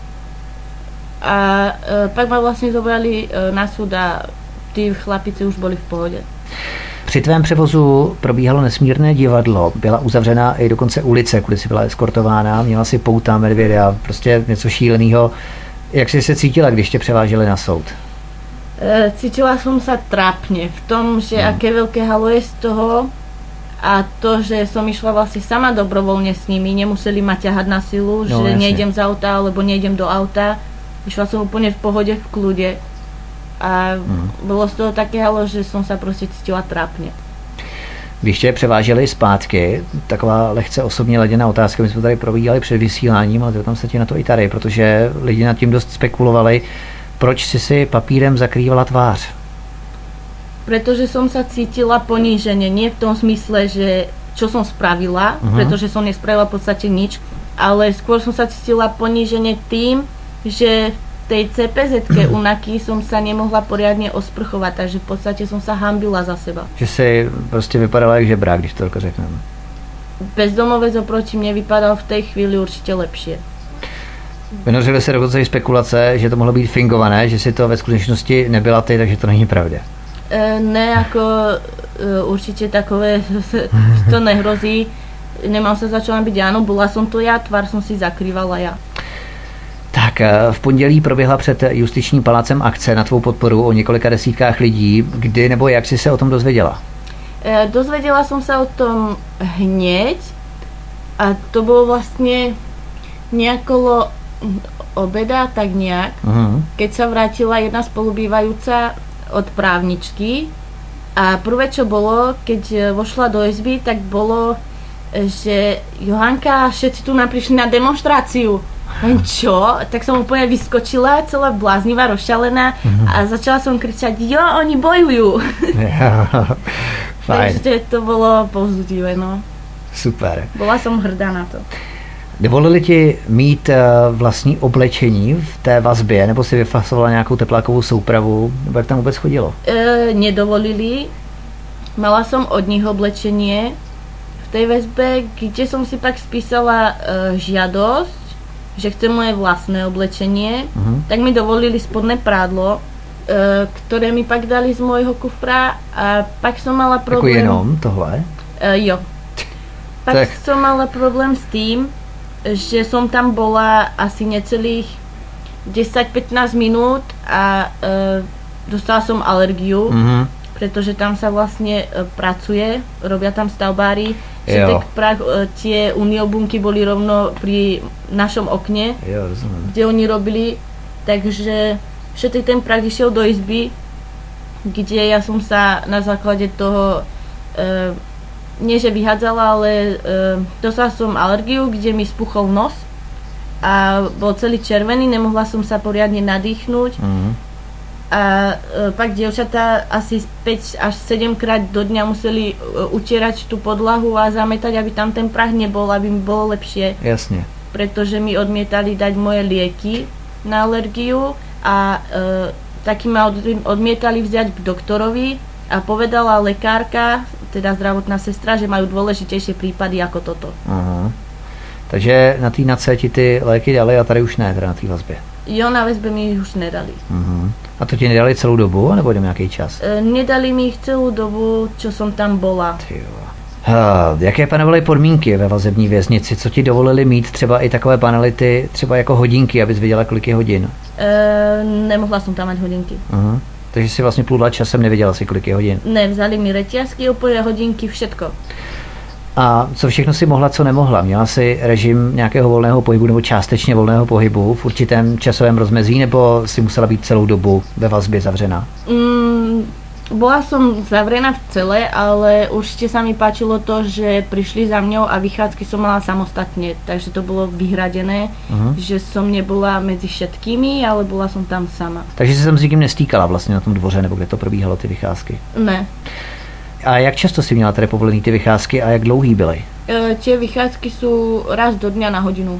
[SPEAKER 3] A uh, pak ma vlastne zobrali uh, na súd a tí chlapici už boli v pohode.
[SPEAKER 1] Při tvém převozu probíhalo nesmírné divadlo, byla uzavřena i dokonce ulice, kudy jsi byla eskortována, měla si pouta, medvěda, prostě něco šíleného. Jak jsi se cítila, když tě převáželi na soud?
[SPEAKER 3] E, cítila som sa trápne v tom, že hmm. aké veľké halo je z toho a to, že som išla vlastne sama dobrovoľne s nimi, nemuseli ma ťahať na silu, no, že jasne. Nejdem z auta alebo nejdem do auta. Išla som úplne v pohode, v kľude. A hmm. bylo z toho také halo, že som sa prostě cítila trápně.
[SPEAKER 1] Když tě převáželi zpátky, taková lehce osobně laděná otázka, my jsme tady probíhali před vysíláním, ale tam se ti na to i tady, protože lidi nad tím dost spekulovali, proč si si papírem zakrývala tvář?
[SPEAKER 3] Pretože som sa cítila ponížene, nie v tom smysle, že čo som spravila, uh-huh. pretože som nespravila v podstate nič, ale skôr som sa cítila ponížene tým, že tej C P Z-ke u NAKY som sa nemohla poriadne osprchovať, takže v podstate som sa hambila za seba.
[SPEAKER 1] Že si prostě vypadala jak žebrák, když to řekneme.
[SPEAKER 3] Bezdomovec oproti mne vypadal v tej chvíli určite lepšie.
[SPEAKER 1] Vynořily se dokonce i spekulace, že to mohlo být fingované, že si to ve skutečnosti nebyla ty, takže to není pravda.
[SPEAKER 3] E, ne, ako e, určite takové to nehrozí. Nemám sa za čo byť, áno, bola som to ja, tvár som si zakrývala ja.
[SPEAKER 1] Tak v pondělí proběhla před Justičním palácem akce na tvou podporu o několika desítkách lidí. Kdy nebo jak jsi se o tom dozvěděla?
[SPEAKER 3] E, dozvedela som sa o tom hneď a to bolo vlastne nejako obeda, tak nejak. Uh-huh. Keď sa vrátila jedna spolubývajúca od právničky a prvé, čo bolo, keď vošla do izby, tak bolo, že Johanka, všetci tu nám prišli na demonstráciu. Čo? Tak som úplne vyskočila, celá bláznivá, rozšalená uh-huh. a začala som kričať, jo, oni bojujú.
[SPEAKER 1] Ja, Fajn.
[SPEAKER 3] Takže to bylo povzbudivé, no.
[SPEAKER 1] Super.
[SPEAKER 3] Byla jsem hrdá na to.
[SPEAKER 1] Dovolili ti mít vlastní oblečení v té vazbě, nebo si vyfasovala nějakou teplákovou soupravu, nebo jak tam vůbec chodilo?
[SPEAKER 3] E, nedovolili. Mala som od nich oblečenie v tej väzbe, kde som si pak spísala e, žiadosť, že chcem moje vlastné oblečenie. Uh-huh. Tak mi dovolili spodné prádlo, e, ktoré mi pak dali z môjho kufra a pak som mala problém...
[SPEAKER 1] Jako jenom tohle?
[SPEAKER 3] E, jo. Pak tak. som mala problém s tým, že som tam bola asi necelých desať pätnásť minút a e, dostala som alergiu, mm-hmm. pretože tam sa vlastne e, pracuje, robia tam stavbári. Všetek prach, e, tie uniobunky boli rovno pri našom okne,
[SPEAKER 1] jo, rozumiem.
[SPEAKER 3] Kde oni robili, takže všetek ten prach išiel do izby, kde ja som sa na základe toho e, nie že vyhádzala, ale e, dostala som alergiu, kde mi spuchol nos a bol celý červený, nemohla som sa poriadne nadýchnuť. Mm-hmm. A e, pak dievčatá asi päť až sedem krát do dňa museli e, utierať tú podlahu a zametať, aby tam ten prach nebol, aby mi bolo lepšie.
[SPEAKER 1] Jasne.
[SPEAKER 3] Pretože mi odmietali dať moje lieky na alergiu a e, taky ma od, odmietali vziať k doktorovi a povedala lekárka, teda zdravotná sestra, že majú dôležitejšie prípady ako toto.
[SPEAKER 1] Aha. Takže na té NACE ti ty léky dali a tady už ne, teda na té vazbě.
[SPEAKER 3] Jo, na väzbe mi ich už nedali.
[SPEAKER 1] Uh-huh. A to ti nedali celou dobu, nebo jdem nějaký čas?
[SPEAKER 3] E, nedali mi ich celou dobu, čo som tam bola.
[SPEAKER 1] Ha, jaké panovaly podmínky ve vazební věznici? Co ti dovolili mít třeba i takové panelity, třeba jako hodinky, abys viděla, kolik je hodin?
[SPEAKER 3] E, nemohla som tam mať hodinky.
[SPEAKER 1] Uh-huh. Takže si vlastně plula časem, nevěděla si, kolik je hodin?
[SPEAKER 3] Ne, vzali mi reťazky, opoje, hodinky, všetko.
[SPEAKER 1] A co všechno si mohla, co nemohla? Měla si režim nějakého volného pohybu nebo částečně volného pohybu v určitém časovém rozmezí, nebo si musela být celou dobu ve vazbě zavřená? Mm,
[SPEAKER 3] bola som zavrená v celé, ale určite sa mi páčilo to, že prišli za mňou a vychádzky som mala samostatne, takže to bolo vyhradené, uh-huh. že som nebola medzi všetkými, ale bola som tam sama.
[SPEAKER 1] Takže si sa s nikým nestýkala vlastně na tom dvoře, nebo kde to probíhalo ty vycházky?
[SPEAKER 3] Ne.
[SPEAKER 1] A jak často si měla tady povolený ty vycházky a jak dlouhý byly?
[SPEAKER 3] E, tie vycházky sú raz do dňa na hodinu.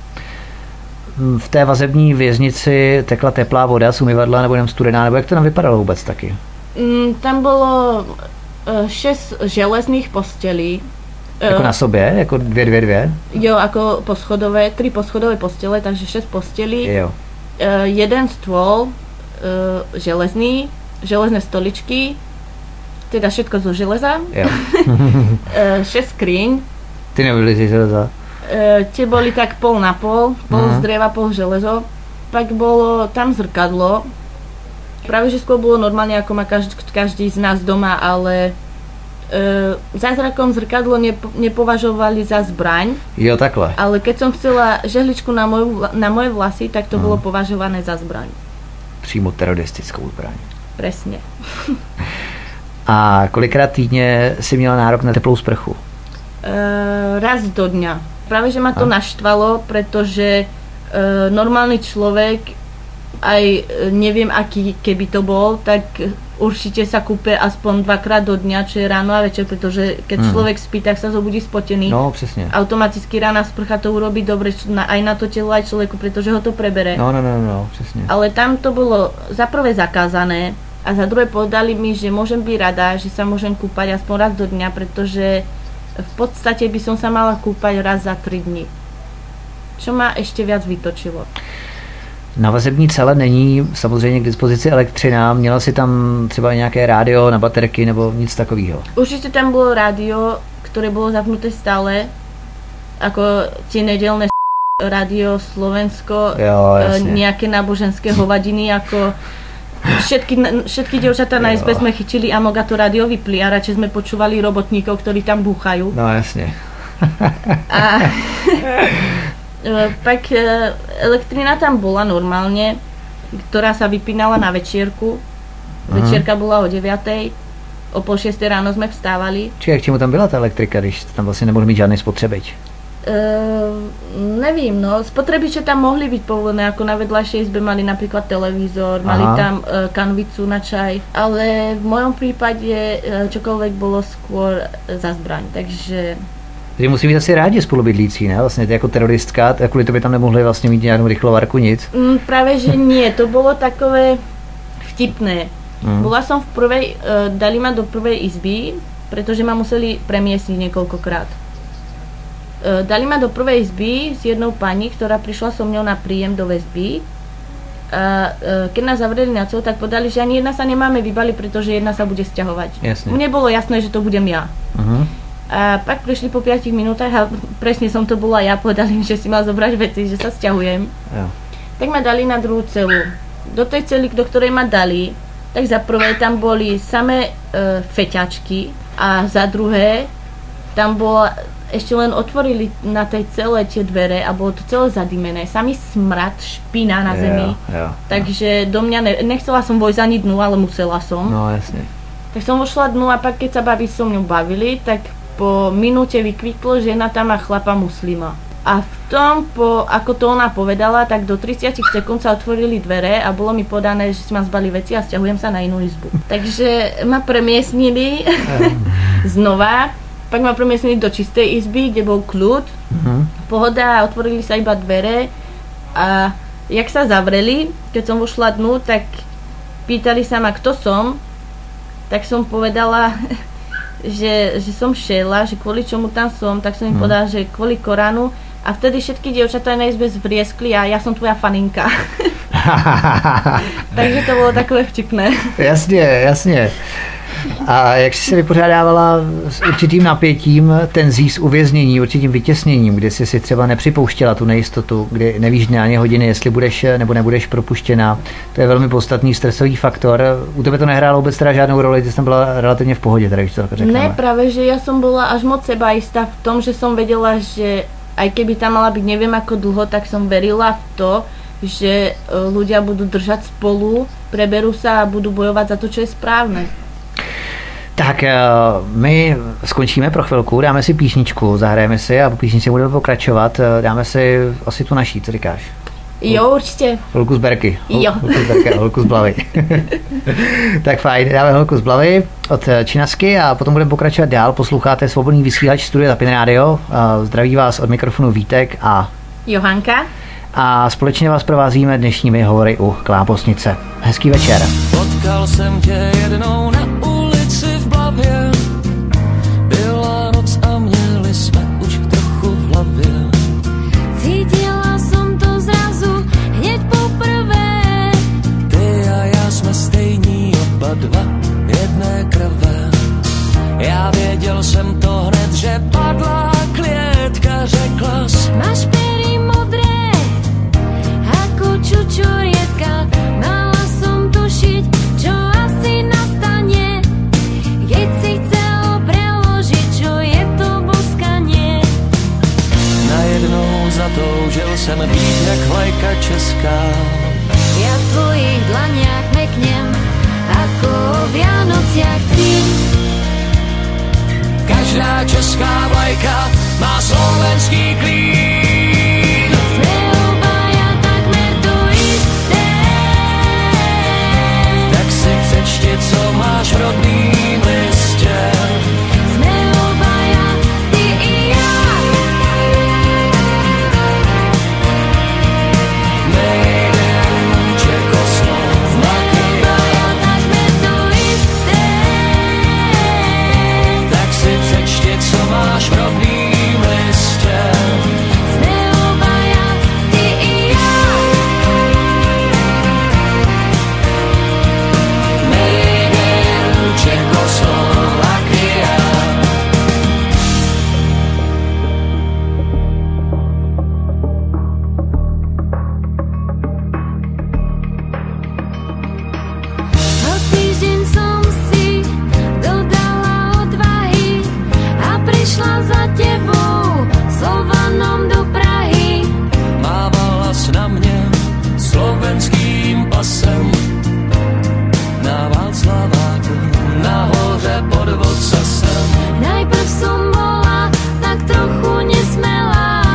[SPEAKER 1] V té vazební věznici tekla teplá voda z umyvadla nebo jenom studená, nebo jak to tam vypadalo vůbec taky?
[SPEAKER 3] Mm, tam bolo e, šesť železných postelí.
[SPEAKER 1] Jako na sobě? Jako dvě, dvě, dvě?
[SPEAKER 3] Jo, ako poschodové, tri poschodové postele, takže šesť postelí.
[SPEAKER 1] Jo.
[SPEAKER 3] E, jeden stôl e, železný, železné stoličky, teda všetko zo železa.
[SPEAKER 1] Jo.
[SPEAKER 3] e, šesť skriň.
[SPEAKER 1] Ty nebyly z železa?
[SPEAKER 3] E, tie boli tak pol na pol, pol uh-huh. z dreva, pol železo. Pak bolo tam zrkadlo. Práve že skôr bolo normálne, ako má každý, každý z nás doma, ale e, zázrakom zrkadlo nepo, nepovažovali za zbraň.
[SPEAKER 1] Jo, takhle.
[SPEAKER 3] Ale keď som chcela žehličku na, moju, na moje vlasy, tak to uh-huh. bolo považované za zbraň.
[SPEAKER 1] Přímo teroristickou zbraň.
[SPEAKER 3] Presne.
[SPEAKER 1] A kolikrát týdně si měla nárok na teplou sprchu?
[SPEAKER 3] E, raz do dňa. Práve že ma to a? naštvalo, pretože e, normálny človek, aj neviem aký keby to bol, tak určite sa kúpe aspoň dvakrát do dňa, čo je ráno a večer, pretože keď mm. človek spí, tak sa zobudí spotený.
[SPEAKER 1] No, přesně.
[SPEAKER 3] Automaticky rána sprcha to urobí dobre na, aj na to telo, aj človeku, pretože ho to prebere.
[SPEAKER 1] No, no, no, no, přesně.
[SPEAKER 3] Ale tam to bolo za prvé zakázané a za druhé povedali mi, že môžem byť rada, že sa môžem kúpať aspoň raz do dňa, pretože v podstate by som sa mala kúpať raz za tri dni. Čo ma ešte viac vytočilo.
[SPEAKER 1] Na vazební cele není samozřejmě k dispozici elektřina. Měla si tam třeba nějaké rádio na baterky nebo nic takového?
[SPEAKER 3] Určite tam bolo rádio, ktoré bolo zapnuté stále. Ako tie nedelné rádio Slovensko,
[SPEAKER 1] jo,
[SPEAKER 3] nejaké náboženské hovadiny, ako všetky, všetky dievčatá na izbe sme chytili a moga to rádio vypli a radšej sme počúvali robotníkov, ktorí tam búchajú.
[SPEAKER 1] No jasne.
[SPEAKER 3] A pak elektrina tam bola normálne, ktorá sa vypínala na večierku. Večierka bola o deviatej, o pol šiestej ráno sme vstávali.
[SPEAKER 1] Čiže k čemu tam byla ta elektrika, když tam vlastně nemohl mít žádný spotřebič?
[SPEAKER 3] Uh, nevím, no. Spotrebiče tam mohli byť povolené, ako na vedľajšej izbe mali napríklad televízor, mali Aha. tam uh, kanvicu na čaj, ale v mojom prípade uh, čokoľvek bolo skôr za zbraň, takže...
[SPEAKER 1] Takže musí být asi rádi spolubydlící, ne? Vlastně ty jako teroristka, kvůli to by tam nemohli vlastně mít nějakou rychlovarku, nic.
[SPEAKER 3] Mm, práve, že nie, to bolo takové vtipné. Mm. Bola som v prvej, uh, dali ma do prvej izby, pretože ma museli premiesniť niekoľkokrát. Uh, dali ma do prvej izby s jednou pani, ktorá prišla so mňou na príjem do väzby. A uh, keď nás zavreli na cel, tak podali, že ani jedna sa nemáme vybaliť, pretože jedna sa bude sťahovať.
[SPEAKER 1] Jasne.
[SPEAKER 3] Mne bolo jasné, že to budem ja. Uh-huh. A pak prišli po piatich minútach a presne som to bola ja, povedali mi, že si mal zobrať veci, že sa sťahujem. Ja. Tak ma dali na druhú celu. Do tej cely, do ktorej ma dali, tak za prvé tam boli samé e, feťačky a za druhé tam bola, ešte len otvorili na tej celé tie dvere a bolo to celé zadimené. Samý smrad, špina na zemi. Ja, ja, Takže do mňa, ne, nechcela som vojsť ani dnu, ale musela som.
[SPEAKER 1] No jasne.
[SPEAKER 3] Tak som vošla dnu a pak keď sa baví so mňou bavili, tak po minúte vykviklo, že žena tam má chlapa muslima. A v tom, po, ako to ona povedala, tak do tridsať sekúnd sa otvorili dvere a bolo mi podané, že si mám zbali veci a sťahujem sa na inú izbu. Takže ma premiesnili znova, pak ma premiesnili do čistej izby, kde bol kľud, uh-huh. pohoda, otvorili sa iba dvere a jak sa zavreli, keď som vošla dnu, tak pýtali sa ma, kto som, tak som povedala... Že, že som šela, že kvôli čomu tam som, tak som im hmm. povedala, že kvôli Koránu a vtedy všetky dievčatá na izbe zvrieskli a ja som tvoja faninka. Takže to bolo takové vtipné.
[SPEAKER 1] Jasně, jasně. A jak jsi se vypořádávala s určitým napětím, ten zís uvěznění, určitým vytěsněním, kdy jsi si třeba nepřipouštěla tu nejistotu, kdy nevíš dny ani hodiny, jestli budeš nebo nebudeš propuštěna. To je velmi podstatný stresový faktor. U tebe to nehrálo vůbec teda žádnou roli, ty jsi tam byla relativně v pohodě, teda, když to tak řekneme.
[SPEAKER 3] Ne, práve, že ja som bola až moc sebaistá v tom, že som vedela, že aj keby tam mala byť neviem ako dlho, tak som verila v to, že ľudia budú držať spolu, preberú sa a budú bojovať za to, čo je správne.
[SPEAKER 1] Tak my skončíme pro chvilku, dáme si písničku, zahrajeme si a po písničce budeme pokračovat. Dáme si asi tu naší, co říkáš?
[SPEAKER 3] Jo, určitě.
[SPEAKER 1] Holku z Berky.
[SPEAKER 3] Jo.
[SPEAKER 1] Holku z Berky a holku z Blavy. Tak fajn, dáme holku z Blavy od Činasky a potom budeme pokračovat dál. Posloucháte Svobodný vysílač Studia Tapin Radio. Zdraví vás od mikrofonu Vítek a
[SPEAKER 3] Johanka.
[SPEAKER 1] A společně vás provázíme dnešními hovory u Klábosnice. Hezký večer.
[SPEAKER 4] Potkal jsem tě jednou na ulici v Blavě. Byla noc a měli jsme už trochu v hlavě.
[SPEAKER 5] Cítila som to zrazu hneď poprvé.
[SPEAKER 4] Ty a já jsme stejní, oba dva jedné krve. Já věděl jsem to hned, že padla klietka, řeklas.
[SPEAKER 5] Máš pery modré, ako čučorietka. Mala som tušiť, čo asi nastane, keď si chcel preložiť, čo je to boskanie.
[SPEAKER 4] Najednou zatoužil jsem být jak vlajka česká.
[SPEAKER 5] Ja v tvojich dlaniach meknem, ako o Vianociach cín.
[SPEAKER 4] Každá česká vlajka má slovenský klín.
[SPEAKER 5] Sme obaja takmer to isté.
[SPEAKER 4] Tak si přečti, co máš v rodným listě.
[SPEAKER 5] Sme obaja, ty i ja.
[SPEAKER 4] Made in Czechoslovakia.
[SPEAKER 5] Takmer to isté.
[SPEAKER 4] Tak si přečti, co máš v rodným listě.
[SPEAKER 5] Sme obaja, ty i ja.
[SPEAKER 4] Made in Czechoslovakia.
[SPEAKER 5] O týždeň som si dodala odvahy a prišla za tebou Slovanom do Prahy.
[SPEAKER 4] Mávala s na mě slovenským pasem. Na Václaváku, nahoře pod Vocasem.
[SPEAKER 5] Najprv som bola tak trochu nesmelá,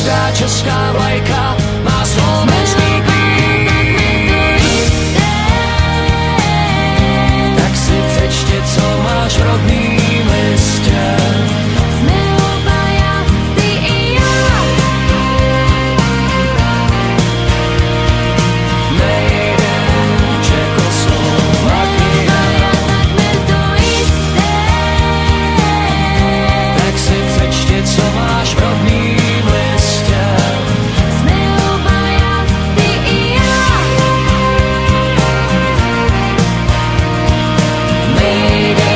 [SPEAKER 4] každá česká vlajka má slovenský tak si přečti, co máš v rodným listě.
[SPEAKER 5] Jsme obaja, ty i já.
[SPEAKER 4] Nejde Čekoslovakia.
[SPEAKER 5] Jsme to jisté.
[SPEAKER 4] Tak si přečti, co máš v rodným listě.
[SPEAKER 5] Jsme obaja, ty i já.
[SPEAKER 4] Nejde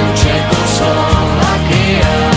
[SPEAKER 4] Čekoslovakia.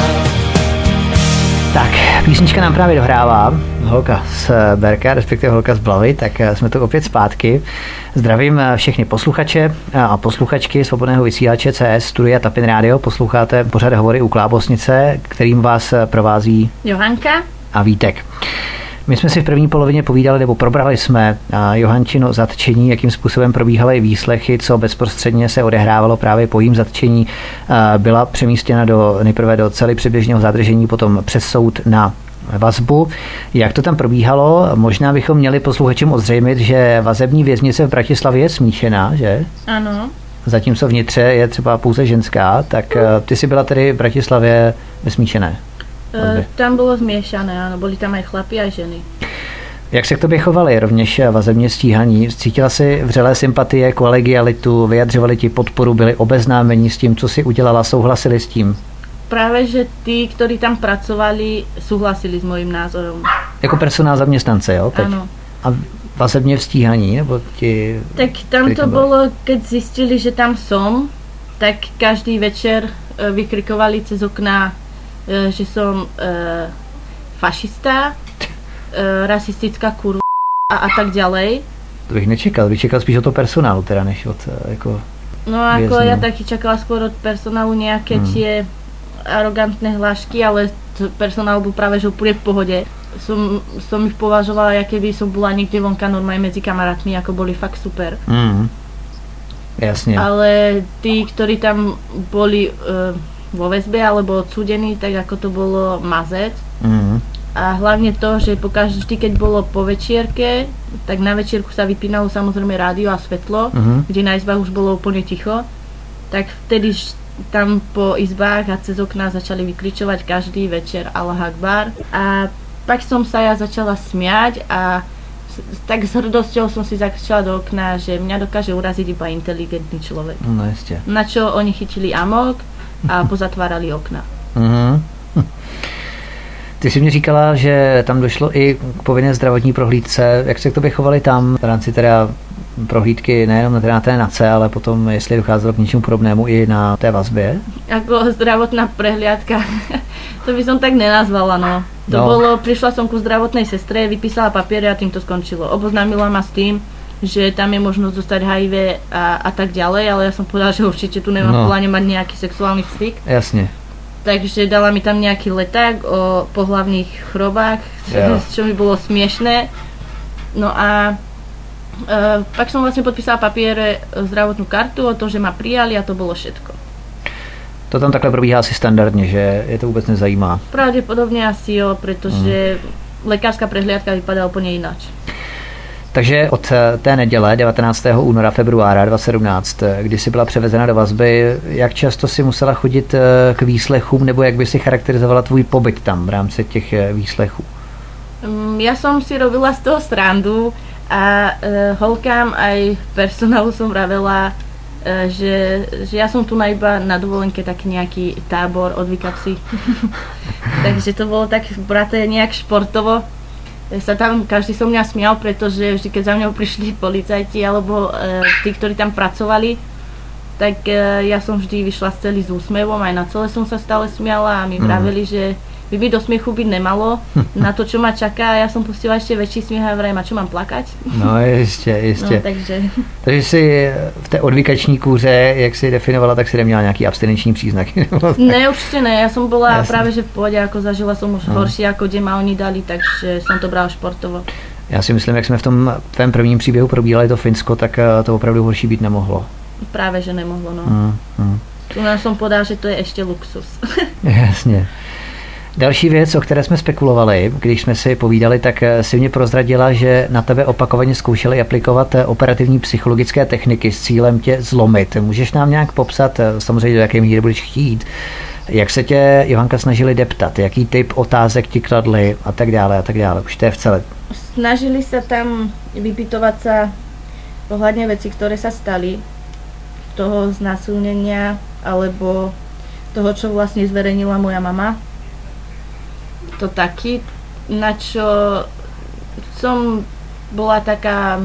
[SPEAKER 1] Tak, písnička nám právě dohrává. Holka z Berka, respektive holka z Blavy, tak jsme tu opět zpátky. Zdravím všechny posluchače a posluchačky Svobodného vysílače C S Studia Tapin Radio. Posloucháte pořad Hovory u Klábosnice, kterým vás provází
[SPEAKER 3] Johanka
[SPEAKER 1] a Vítek. My jsme si v první polovině povídali, nebo probrali jsme Johančino zatčení, jakým způsobem probíhaly výslechy, co bezprostředně se odehrávalo právě po jím zatčení. Byla přemístěna do, nejprve do cely předběžného zadržení, potom přes soud na vazbu. Jak to tam probíhalo? Možná bychom měli posluchačům ozřejmit, že vazební věznice v Bratislavě je smíšená, že?
[SPEAKER 3] Ano.
[SPEAKER 1] Zatímco vnitře je třeba pouze ženská, tak ty jsi byla tedy v Bratislavě ve smíšené.
[SPEAKER 3] E, tam bylo zmiešané, ano, byli tam aj chlapi, aj ženy.
[SPEAKER 1] Jak se k tobě chovali rovněž vazebně stíhaní? Cítila jsi vřelé sympatie, kolegialitu, vyjadřovali ti podporu, byli obeznámeni s tím, co si udělala, souhlasili s tím?
[SPEAKER 3] Práve, že tí, ktorí tam pracovali, súhlasili s mojím názorom.
[SPEAKER 1] Jako personál zaměstnance, jo? Teď?
[SPEAKER 3] Áno.
[SPEAKER 1] A vazebně v stíhaní, nebo ti...
[SPEAKER 3] Tak tam to
[SPEAKER 1] tam
[SPEAKER 3] bolo, keď zistili, že tam som, tak každý večer e, vykrikovali cez okná, e, že som e, fašista, e, rasistická kurva a, a tak ďalej.
[SPEAKER 1] To bych nečekal, bych čekal spíš od toho personálu, teda než od jako
[SPEAKER 3] No ako
[SPEAKER 1] vězňů.
[SPEAKER 3] ja taky čakala skôr od personálu nejaké
[SPEAKER 1] Hmm.
[SPEAKER 3] tie arogantné hlášky, ale t- personál bol práve že úplne v pohode. Som, som ich považovala, aké by som bola niekde vonka normálne medzi kamarátmi, ako boli fakt super.
[SPEAKER 1] Mm. Jasně.
[SPEAKER 3] Ale tí, ktorí tam boli uh, vo väzbe alebo odsúdení, tak ako to bolo mazec.
[SPEAKER 1] Mm.
[SPEAKER 3] A hlavne to, že pokaždý, keď bolo po večierke, tak na večierku sa vypínalo samozrejme rádio a svetlo,
[SPEAKER 1] Mhm.
[SPEAKER 3] kde na izbách už bolo úplne ticho. Tak vtedy š- tam po izbách a cez okná začali vykričovať každý večer Allah Akbar. A pak som sa ja začala smiať a s- tak s hrdosťou som si zakričala do okna, že mňa dokáže uraziť iba inteligentný človek.
[SPEAKER 1] No jistě.
[SPEAKER 3] Na čo oni chytili amok a pozatvárali okna.
[SPEAKER 1] Mhm. Ty jsi mi říkala, že tam došlo i k povinné zdravotní prohlídce. Jak se k tobě chovali tam v rámci teda prohlídky nejenom na té, na té N A C, ale potom, jestli docházelo k něčemu podobnému i na té vazbě?
[SPEAKER 3] Ako zdravotná prehliadka, to by som tak nenazvala, no. To
[SPEAKER 1] No.
[SPEAKER 3] bolo, prišla som ku zdravotnej sestre, vypísala papiere a tým to skončilo. Oboznámila ma s tým, že tam je možnosť dostať H I V a, a tak ďalej, ale ja som povedala, že určite tu nemám
[SPEAKER 1] No.
[SPEAKER 3] v pláne mať nejaký sexuálny styk.
[SPEAKER 1] Jasně.
[SPEAKER 3] Takže dala mi tam nejaký leták o pohlavných chorobách,
[SPEAKER 1] Jo.
[SPEAKER 3] čo mi bolo smiešné. No a e, pak som vlastne podpísala papiere, zdravotnú kartu o to, že ma prijali a to bolo všetko.
[SPEAKER 1] To tam takhle probíhá asi standardně, že je to vůbec nezajímá.
[SPEAKER 3] Pravdepodobne asi jo, pretože
[SPEAKER 1] Hmm.
[SPEAKER 3] lekárska prehliadka vypadá úplne ináč.
[SPEAKER 1] Takže od té neděle devatenáctého února februára dva tisíce sedmnáct, kdy jsi byla převezena do vazby, jak často si musela chodit k výslechům, nebo jak by si charakterizovala tvůj pobyt tam v rámci těch výslechů?
[SPEAKER 3] Um, ja som si robila z toho srandu a uh, holkám aj personálu som vravela, uh, že, že ja som tu na iba na dovolenke taký nejaký tábor, odvykať si. Takže to bolo tak braté nejak športovo. Sa tam každý so mňa smial, pretože vždy, keď za mňou prišli policajti alebo uh, tí, ktorí tam pracovali, tak uh, ja som vždy vyšla z celý s úsmevom, aj na celé som sa stále smiala a mi vraveli, že by mi do smiechu byť nemalo na to, čo ma čaká. Ja som pustila ešte väčší smiech a vrajím, a čo mám plakať?
[SPEAKER 1] No jistě, jistě.
[SPEAKER 3] No, takže...
[SPEAKER 1] takže si v té odvykační kůře, jak si definovala, tak si neměla nějaký abstinenční příznaky?
[SPEAKER 3] Ne, určite ne. Ja som bola
[SPEAKER 1] Jasne.
[SPEAKER 3] práve že v pohode, ako zažila som už horšie, ako kde ma oni dali, takže som to brala športovo.
[SPEAKER 1] Já si myslím, jak jsme v tom tvém prvním příběhu probírali to Finsko, tak to opravdu horší být nemohlo.
[SPEAKER 3] Práve, že nemohlo, no.
[SPEAKER 1] Hmm, hmm.
[SPEAKER 3] Tu nám som povedala, že to je ešte luxus.
[SPEAKER 1] Jasně. Další věc, o které jsme spekulovali, když jsme si povídali, tak si mě prozradila, že na tebe opakovaně zkoušeli aplikovat operativní psychologické techniky s cílem tě zlomit. Můžeš nám nějak popsat, samozřejmě do jaké míry budeš chtít, jak se tě, Ivanka, snažili deptat, jaký typ otázek ti kladli a tak dále a tak dále. Už to je v celé.
[SPEAKER 3] Snažili sa tam vypytovať sa ohľadne veci, ktoré sa stali, toho znásilnenia alebo toho, čo vlastne zverejnila moja mama. To taky, na čo som bola taká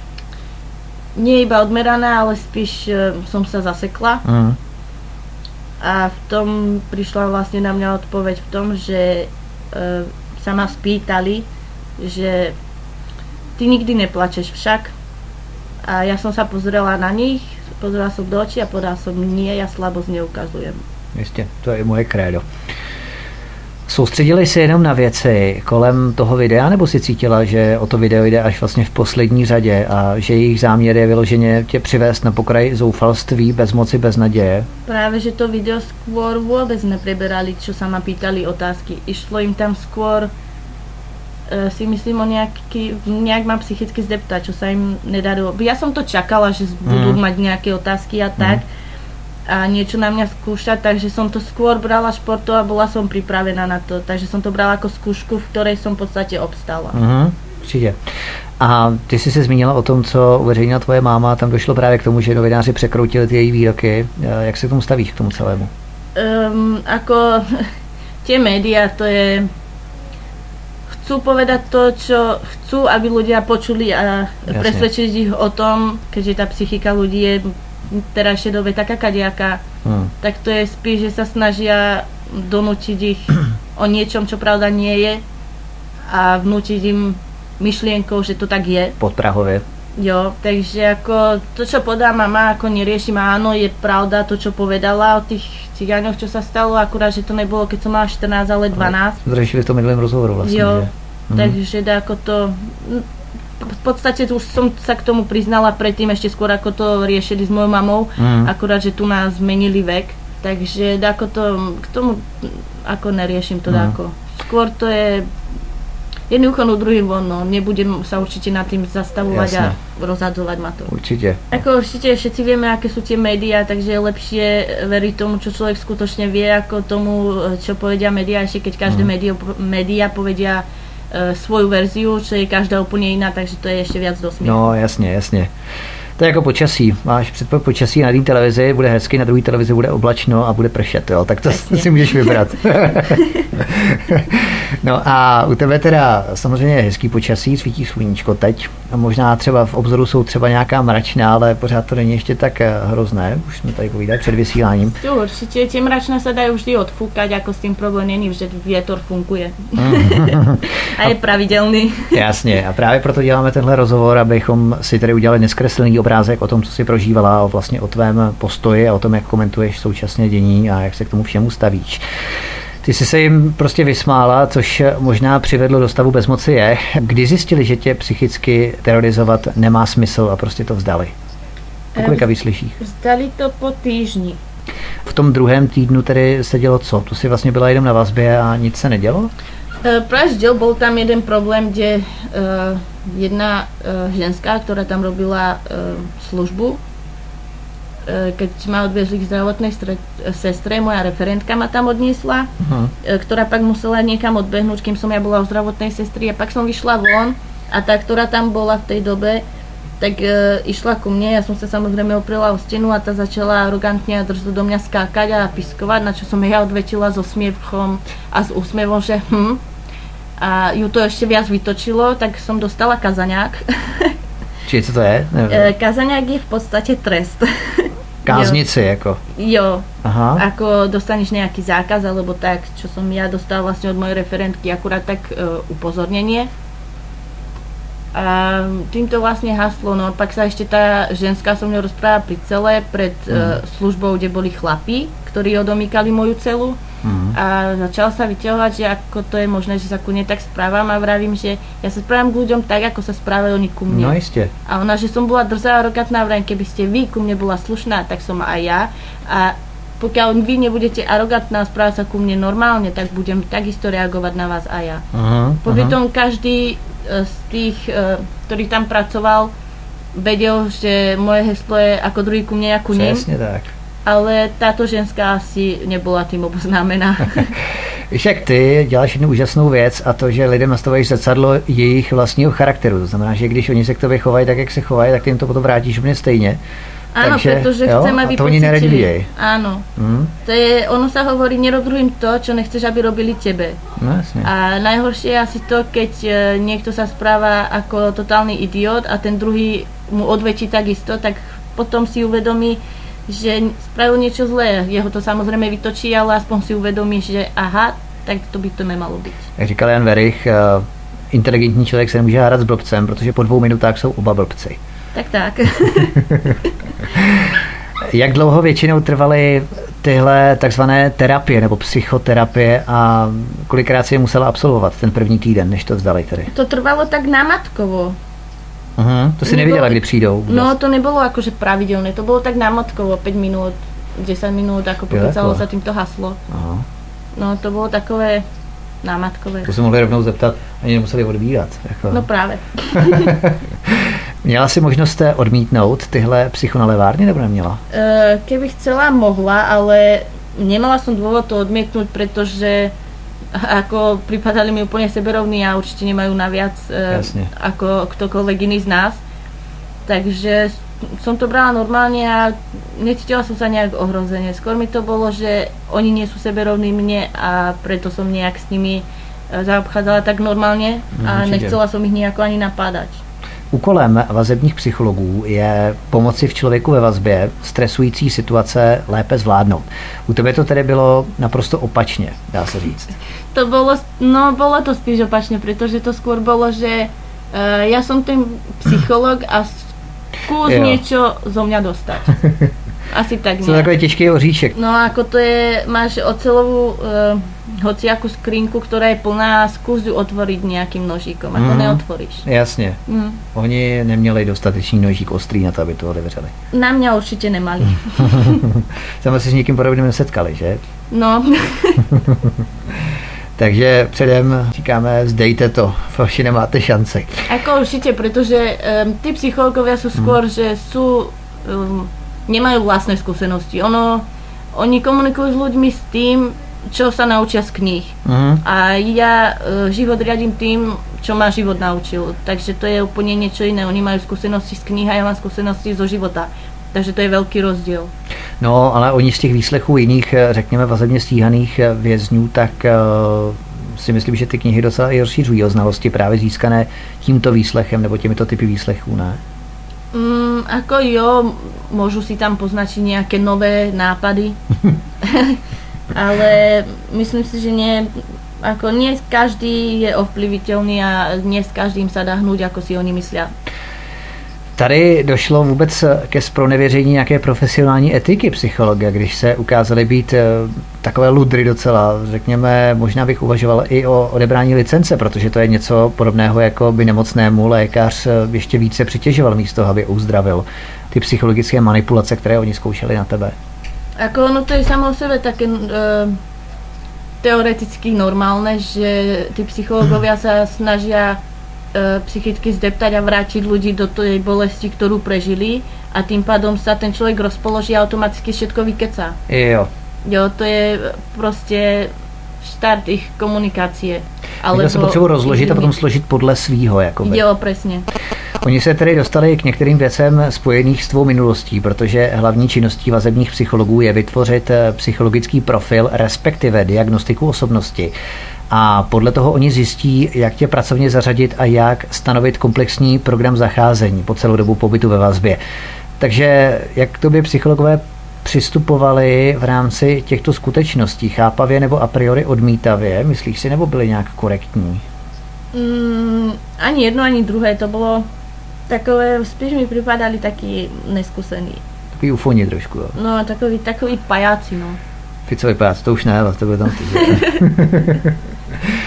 [SPEAKER 3] nie iba odmeraná, ale spíš som sa zasekla. Mm. A v tom prišla vlastne na mňa odpoveď v tom, že e, sa ma spýtali, že ty nikdy neplačeš však. A ja som sa pozrela na nich, pozrela som do očí a povedala som, nie, ja slabosť neukazujem.
[SPEAKER 1] Jistě, to je moje krédo. Soustředili se jenom na věci kolem toho videa, nebo si cítila, že o to video jde až vlastně v poslední řadě a že jejich záměr je vyloženě tě přivést na pokraj zoufalství, bezmoci, beznaděje?
[SPEAKER 3] Práve, že to video skôr vôbec nepreberali, čo sa ma pýtali otázky. Išlo im tam skôr, e, si myslím, o nejaký, nejak ma psychicky zdeptať, čo sa im nedarilo. Ja som to čakala, že budú mm. mať nejaké otázky a tak. Mm. A niečo na mňa skúšať, takže som to skôr brala športov a bola som pripravená na to. Takže som to brala ako skúšku, v ktorej som v podstate obstála.
[SPEAKER 1] Mhm, určitě. A ty jsi se zmínila o tom, co uveřejnila tvoje máma, tam došlo právě k tomu, že novináři překroutili ty její výroky. Jak se k tomu stavíš, k tomu celému?
[SPEAKER 3] Um, ako tie médiá, to je... Chcú povedať to, čo chcú, aby ľudia počuli a Jasne. presvedčiť ich o tom, keďže tá psychika ľudí je terajšej dobe taká kadejaká, hmm. tak to je spíš, že sa snažia donútiť ich o niečom, čo pravda nie je a vnútiť im myšlienkou, že to tak je.
[SPEAKER 1] Podprahovie.
[SPEAKER 3] Jo, takže ako to, čo podá mama, ako neriešim, áno, je pravda to, čo povedala o tých cigáňoch, čo sa stalo, akurát, že to nebolo, keď som mala štrnásť, ale dvanásť.
[SPEAKER 1] Zrešili v tom minulém rozhovoru vlastne.
[SPEAKER 3] Jo,
[SPEAKER 1] že?
[SPEAKER 3] takže hmm. ako to... V podstate už som sa k tomu priznala predtým, ešte skôr ako to riešili s mojou mamou, mm. akurát, že tu nás zmenili vek, takže ako to, k tomu ako neriešim to mm. dáko. Skôr to je jedný ucho no druhý von, no. Nebudem sa určite nad tým zastavovať Jasne. a rozhadzovať ma to.
[SPEAKER 1] Určite.
[SPEAKER 3] Ako určite všetci vieme, aké sú tie médiá, takže je lepšie veriť tomu, čo človek skutočne vie, ako tomu, čo povedia médiá, ešte keď každé mm. médiá povedia svoju verziu, čo je každá úplne iná, takže to je ešte viac do smiechu.
[SPEAKER 1] No jasně, jasně. To je jako počasí. Máš předpověď počasí na jedné televizi, bude hezky, na druhé televizi bude oblačno a bude pršet, jo? Tak to jasně. si můžeš vybrat. No a u tebe teda samozřejmě je hezký počasí, svítí sluníčko teď. A možná třeba v obzoru jsou třeba nějaká mračná, ale pořád to není ještě tak hrozné. Už jsme tady povídali před vysíláním.
[SPEAKER 3] Jo, určitě tie mračné sa dajú vždy odfúkať, ako s tým problém není, že vietor funguje. A je pravidelný.
[SPEAKER 1] Jasně. A právě proto děláme tenhle rozhovor, abychom si tady udělali neskreslený obrázek o tom, co si prožívala, o vlastně o tvém postoji a o tom, jak komentuješ současně dění a jak se k tomu všemu stavíš. Ty jsi se jim prostě vysmála, což možná přivedlo do stavu bezmoci je. Kdy zjistili, že tě psychicky terorizovat nemá smysl a prostě to vzdali? Po kolika výslyších?
[SPEAKER 3] Vzdali to po týždni.
[SPEAKER 1] V tom druhém týdnu tedy se dělo co? Tu si vlastně byla jenom na vazbě a nic se nedělo?
[SPEAKER 3] Praždil, bol tam jeden problém, kde uh, jedna uh, ženská, ktorá tam robila uh, službu, uh, keď ma odviezli k zdravotnej stre- sestre, moja referentka ma tam odniesla, uh-huh. uh, ktorá pak musela niekam odbehnúť, kým som ja bola u zdravotnej sestry a pak som vyšla von a tá, ktorá tam bola v tej dobe, tak uh, išla ku mne, ja som sa samozrejme oprela o stenu a tá začala arogantne a drzo do mňa skákať a piskovať, na čo som ja odvetila so smiechom a s úsmevom, že hm. A ju to ešte viac vytočilo, tak som dostala kazaňák.
[SPEAKER 1] Čiže co to je?
[SPEAKER 3] Neviem. Kazaňák je v podstate trest.
[SPEAKER 1] Káznici, ako?
[SPEAKER 3] Jo.
[SPEAKER 1] Aha.
[SPEAKER 3] Ako dostaneš nejaký zákaz, alebo tak, čo som ja dostala vlastne od mojej referentky, akurát tak uh, upozornenie. A tým to vlastne haslo, no pak sa ešte tá ženská so mnou rozprávala pri cele pred mm. uh, službou, kde boli chlapi, ktorí odomýkali moju celu. Mm. A začala sa vyťahovať, že ako to je možné, že sa ku nej tak správam a vravím, že ja sa správam k ľuďom tak, ako sa správajú oni ku mne.
[SPEAKER 1] No iste.
[SPEAKER 3] A ona, že som bola drzá a arogantná, vravím, keby ste vy ku mne bola slušná, tak som aj ja. A pokiaľ vy nebudete arogantná a správať sa ku mne normálne, tak budem takisto reagovať na vás a ja. Uh-huh, Pobytom uh-huh. každý z tých, ktorý tam pracoval, vedel, že moje heslo je ako druhý ku mne, ako ním.
[SPEAKER 1] Přesně tak.
[SPEAKER 3] Ale táto ženská asi nebyla tím oboznámená.
[SPEAKER 1] Víš, jak ty děláš jednu úžasnou věc a to, že lidem nastavuješ zrcadlo jejich vlastního charakteru. To znamená, že když oni se k tobě chovají tak, jak se chovají, tak ty jim to potom vrátíš úplně stejně.
[SPEAKER 3] Áno,
[SPEAKER 1] Takže,
[SPEAKER 3] pretože
[SPEAKER 1] jo,
[SPEAKER 3] chcem, aby
[SPEAKER 1] to oni neradili.
[SPEAKER 3] Áno.
[SPEAKER 1] Mm.
[SPEAKER 3] To je, ono sa hovorí, nerob druhým to, čo nechceš, aby robili tebe.
[SPEAKER 1] No, jasne.
[SPEAKER 3] A najhoršie je asi to, keď niekto sa správa ako totálny idiot a ten druhý mu odvečí takisto, tak potom si uvedomí, že spravil niečo zlé. Jeho to samozrejme vytočí, ale aspoň si uvedomí, že aha, tak to by to nemalo byť.
[SPEAKER 1] Jak říkal Jan Werich, inteligentní člověk se nemůže hádat s blbcem, protože po dvou minutách jsou oba blbci.
[SPEAKER 3] Tak, tak.
[SPEAKER 1] Jak dlouho většinou trvaly tyhle takzvané terapie nebo psychoterapie a kolikrát si je musela absolvovat ten první týden, než to vzdali tedy?
[SPEAKER 3] To trvalo tak námatkovo.
[SPEAKER 1] Uh-huh. To si nevěděla, kdy přijdou?
[SPEAKER 3] No to nebylo akože pravidelné, to bylo tak námatkovo, päť minút, desať minút, ako pokecalo sa týmto haslo. Uh-huh. No to bylo takové námatkové.
[SPEAKER 1] To se mohli rovnou zeptat, ani nemuseli odbírat. Jako.
[SPEAKER 3] No právě.
[SPEAKER 1] Měla si možnost odmítnout tyhle psychonalevárny, nebo neměla?
[SPEAKER 3] Keby chcela, mohla, ale nemala som dôvod to odmietnúť, pretože ako pripadali mi úplne seberovní a určite nemajú naviac Jasne. ako ktokoľvek iný z nás. Takže som to brala normálne a necítila som sa nejak ohrozene. Skôr mi to bolo, že oni nie sú seberovní mne a preto som nejak s nimi zaobchádzala tak normálne a určite. Nechcela som ich nejako ani napádať.
[SPEAKER 1] Úkolem vazebních psychologů je pomoci v člověku ve vazbě stresující situace lépe zvládnout. U tebe to tedy bylo naprosto opačně, dá se říct.
[SPEAKER 3] To bolo, no bolo to spíš opačne, pretože to skôr bolo, že uh, ja som ten psycholog a skús niečo zo mňa dostať. Asi tak nie.
[SPEAKER 1] To je takový těžký oříšek.
[SPEAKER 3] No ako to je, máš ocelovú uh, hociakú skrinku, ktorá je plná, skús ju otvoriť nejakým nožíkom, ako mm. neotvoríš.
[SPEAKER 1] Jasně. Mm. Oni neměli dostatečný nožík ostrý na to, aby to otevřeli.
[SPEAKER 3] Na mňa určite nemali.
[SPEAKER 1] Tam si s někým podobným nesetkali, že?
[SPEAKER 3] No.
[SPEAKER 1] Takže předem říkáme, zdejte to, vaši nemáte šanci.
[SPEAKER 3] Ako určite, pretože um, tí psychológovia sú skôr, mm. že sú, um, nemajú vlastné skúsenosti. Ono, oni komunikujú s ľuďmi s tým, čo sa naučia z kníh. Mm. A ja uh, život riadím tým, čo ma život naučil. Takže to je úplne niečo iné. Oni majú skúsenosti z kníh a ja mám skúsenosti zo života. Takže to je velký rozdíl.
[SPEAKER 1] No, ale oni z těch výslechů jiných, řekněme, vazebně stíhaných vězňů, tak uh, si myslím, že ty knihy docela i rozšířují o znalosti právě získané tímto výslechem nebo těmito typy výslechů, ne?
[SPEAKER 3] Mm, ako jo, môžu si tam poznačiť nejaké nové nápady, ale myslím si, že nie, ako nie každý je ovplyviteľný a nie s každým sa dá hnúť, ako si oni myslia.
[SPEAKER 1] Tady došlo vůbec ke zpronevěření nějaké profesionální etiky psychologa, když se ukázaly být takové ludry docela. Řekněme, možná bych uvažoval i o odebrání licence, protože to je něco podobného, jako by nemocnému lékař ještě více přitěžoval místo, aby uzdravil ty psychologické manipulace, které oni zkoušeli na tebe.
[SPEAKER 3] Ako ono to je samo o sebe také uh, teoreticky normálne, že tí psychológovia sa snažia psychicky zdeptať a vrátiť ľudí do tej bolesti, ktorú prežili a tým pádom sa ten človek rozpoloží a automaticky všetko vykecá.
[SPEAKER 1] Jo.
[SPEAKER 3] Jo, to je proste štart ich komunikácie.
[SPEAKER 1] Alebo se potřebují rozložit a potom složit podle svýho. Jakoby.
[SPEAKER 3] Jo, presne.
[SPEAKER 1] Oni se tedy dostali k některým věcem spojených s tvou minulostí, protože hlavní činností vazebních psychologů je vytvořit psychologický profil, respektive diagnostiku osobnosti. A podle toho oni zjistí, jak tě pracovně zařadit a jak stanovit komplexní program zacházení po celou dobu pobytu ve vazbě. Takže jak k tobě psychologové přistupovali v rámci těchto skutečností? Chápavě nebo a priori odmítavě? Myslíš si, nebo byli nějak korektní?
[SPEAKER 3] Mm, ani jedno, ani druhé. To bylo takové, spíš mi připadali taky neskusený.
[SPEAKER 1] Takový ufoni trošku, jo?
[SPEAKER 3] No, takový, takový pajáci, no.
[SPEAKER 1] Ficovi pajáci, to už ne, to byl tam ty.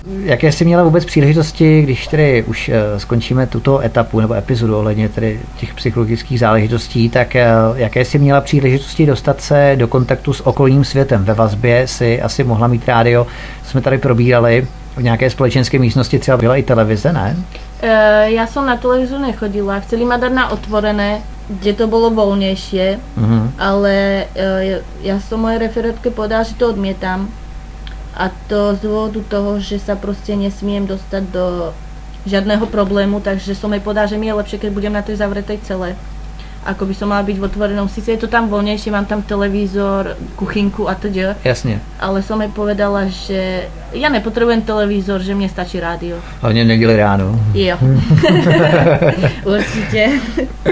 [SPEAKER 1] jaké jsi měla vůbec příležitosti, když tedy už skončíme tuto etapu nebo epizodu ohledně tedy těch psychologických záležitostí, tak jaké jsi měla příležitosti dostat se do kontaktu s okolním světem? Ve vazbě si asi mohla mít rádio, jsme tady probírali, v nějaké společenské místnosti třeba byla i televize, ne?
[SPEAKER 3] E, ja som na televízu nechodila. Chceli ma dať na otvorené, kde to bolo voľnejšie, mm-hmm. ale e, ja som mojej referátke povedala, že to odmietam. A to z dôvodu toho, že sa proste nesmiem dostať do žiadneho problému, takže som jej povedala, že mi je lepšie, keď budem na tej zavretej cele. Ako by som mala byť v otvorenom. Sice je to tam voľnejšie, mám tam televízor, kuchynku a teda.
[SPEAKER 1] Jasne.
[SPEAKER 3] Ale som jej povedala, že ja nepotrebujem televízor, že mne stačí rádio.
[SPEAKER 1] Hlavne v neděli ráno.
[SPEAKER 3] Jo. Určitě.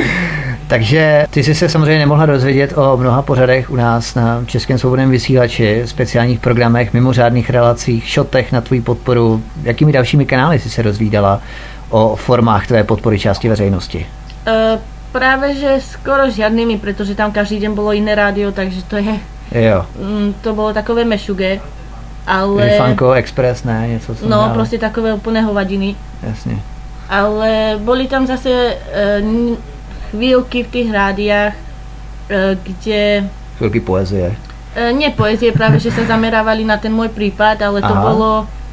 [SPEAKER 1] Takže ty jsi se samozřejmě nemohla dozvědět o mnoha pořadech u nás na Českém svobodném vysílači, speciálních programech, mimořádných relacích, šotech na tvou podporu. Jakými dalšími kanály jsi se dozvídala o formách tvé podpory části veřejnosti?
[SPEAKER 3] Uh, Práve, že skoro žiadnymi, pretože tam každý deň bolo iné rádio, takže to je...
[SPEAKER 1] Jo.
[SPEAKER 3] Mm, to bolo takové mešuge, ale...
[SPEAKER 1] Funko, Express, ne? Něco som
[SPEAKER 3] No,
[SPEAKER 1] dal.
[SPEAKER 3] proste takové úplné hovadiny.
[SPEAKER 1] Jasne.
[SPEAKER 3] Ale boli tam zase uh, chvíľky v tých rádiách, uh, kde...
[SPEAKER 1] Chvíľky poezie.
[SPEAKER 3] Uh, nie poezie, práve, že sa zamerávali na ten môj prípad, ale to Aha. bolo...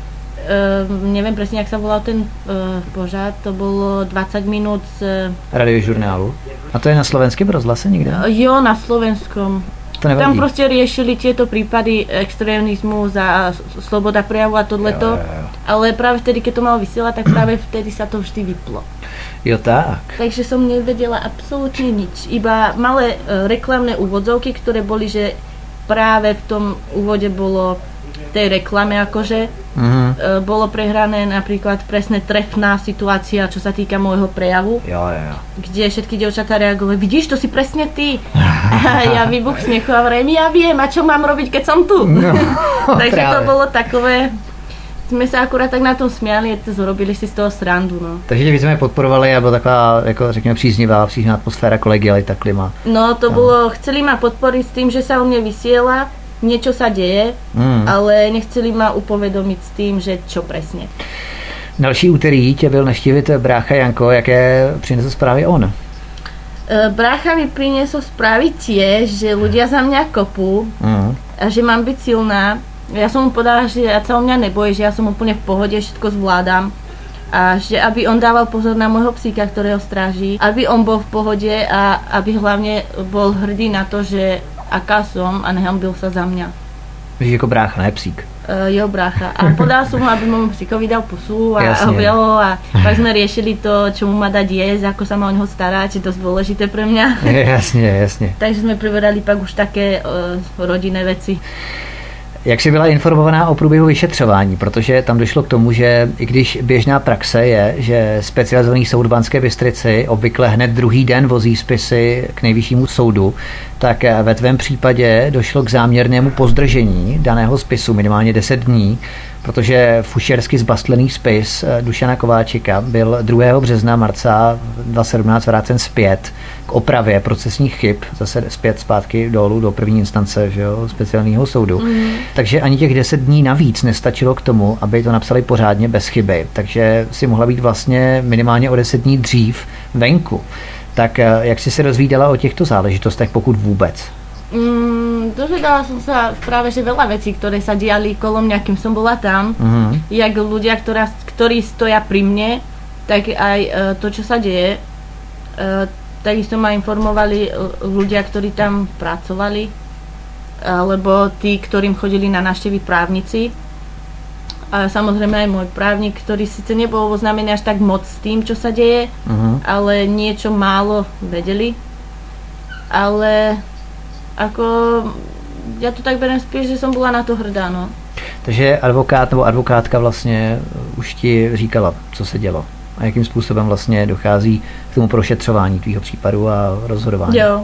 [SPEAKER 3] Uh, neviem presne, jak sa volal ten uh, pořad, to bolo dvadsať minút z...
[SPEAKER 1] Radiožurnálu. A to je na slovenském rozhlase někde?
[SPEAKER 3] Uh, jo, na slovenskom.
[SPEAKER 1] To nevadí.
[SPEAKER 3] Tam proste riešili tieto prípady extrémizmu za sloboda prejavu a tohleto, jo, jo, jo. Ale práve vtedy, keď to malo vysielať, tak práve vtedy sa to vždy vyplo.
[SPEAKER 1] Jo, tak.
[SPEAKER 3] Takže som nevedela absolútne nič. Iba malé uh, reklamné úvodzovky, ktoré boli, že práve v tom úvode bolo tej reklame akože mm-hmm. e, bolo prehrané napríklad presne trefná situácia, čo sa týka môjho prejavu.
[SPEAKER 1] Jo, jo, jo.
[SPEAKER 3] Kde všetky dievčatá reagovali, vidíš, to si presne ty. A ja vybuch smiechu a vrejme, ja viem, a čo mám robiť, keď som tu. No, takže práve. To bolo takové, jsme se akurát tak na tom směli, zrobili si z toho srandu, no.
[SPEAKER 1] Takže tě víceméně podporovali, a byla taková, jako řekněme, příznivá, příznivá atmosféra, kolegialita, klima.
[SPEAKER 3] No, to no. Bylo, chceli ma podporiť s tým, že sa o mne vysiela, niečo sa deje, mm. ale nechceli ma upovedomiť s tým, že čo presne.
[SPEAKER 1] Další úterý tě byl navštívit brácha Janko, jaké přinesl zprávy on?
[SPEAKER 3] Brácha mi priniesol správy tiež, že ľudia za mňa kopú mm. a že mám byť silná. Ja som mu povedala, že ja sa o mňa nebojí, že ja som úplne v pohode, všetko zvládam. A že aby on dával pozor na môjho psíka, ktorého stráží, aby on bol v pohode a aby hlavne bol hrdý na to, že aká som a nehambil sa za mňa.
[SPEAKER 1] Víš, jako brácha, ne psík?
[SPEAKER 3] Uh, jo, brácha. A podal som mu, aby môjmu psíkovi dal pusu a objelo a pak sme riešili to, čo mu má dať jesť, ako sa má o neho starať, je dosť dôležité pre mňa.
[SPEAKER 1] Jasne, jasne.
[SPEAKER 3] Takže sme preberali pak už také uh, rodinné veci.
[SPEAKER 1] Jak jsi byla informovaná o průběhu vyšetřování? Protože tam došlo k tomu, že i když běžná praxe je, že specializovaný soud v Banské Bystrici obvykle hned druhý den vozí spisy k nejvyššímu soudu, tak ve tvém případě došlo k záměrnému pozdržení daného spisu minimálně deset dní, protože fušersky zbastlený spis Dušana Kováčika byl druhého března marca dva tisíce sedmnáct vrácen zpět k opravě procesních chyb, zase zpět zpátky dolů do první instance, že jo, speciálního soudu. Mm. Takže ani těch deset dní navíc nestačilo k tomu, aby to napsali pořádně bez chyby. Takže si mohla být vlastně minimálně o deset dní dřív venku. Tak jak jsi se dozvídala o těchto záležitostech, pokud vůbec?
[SPEAKER 3] Mm, dozvedala som sa práve, že veľa vecí, ktoré sa diali kolo mňa, kým som bola tam. Mm-hmm. Jak ľudia, ktorá, ktorí stoja pri mne, tak aj e, to, čo sa deje. E, takisto ma informovali ľudia, ktorí tam pracovali, alebo tí, ktorým chodili na návštevy právnici. A samozrejme aj môj právnik, ktorý síce nebol oznámený až tak moc s tým, čo sa deje, mm-hmm. ale niečo málo vedeli. Ale ako, ja to tak berem spíš, že som bola na to hrdá, no.
[SPEAKER 1] Takže advokát nebo advokátka vlastně už ti říkala, co se dělo a jakým způsobem vlastně dochází k tomu prošetřování tvýho případu a rozhodování.
[SPEAKER 3] Jo.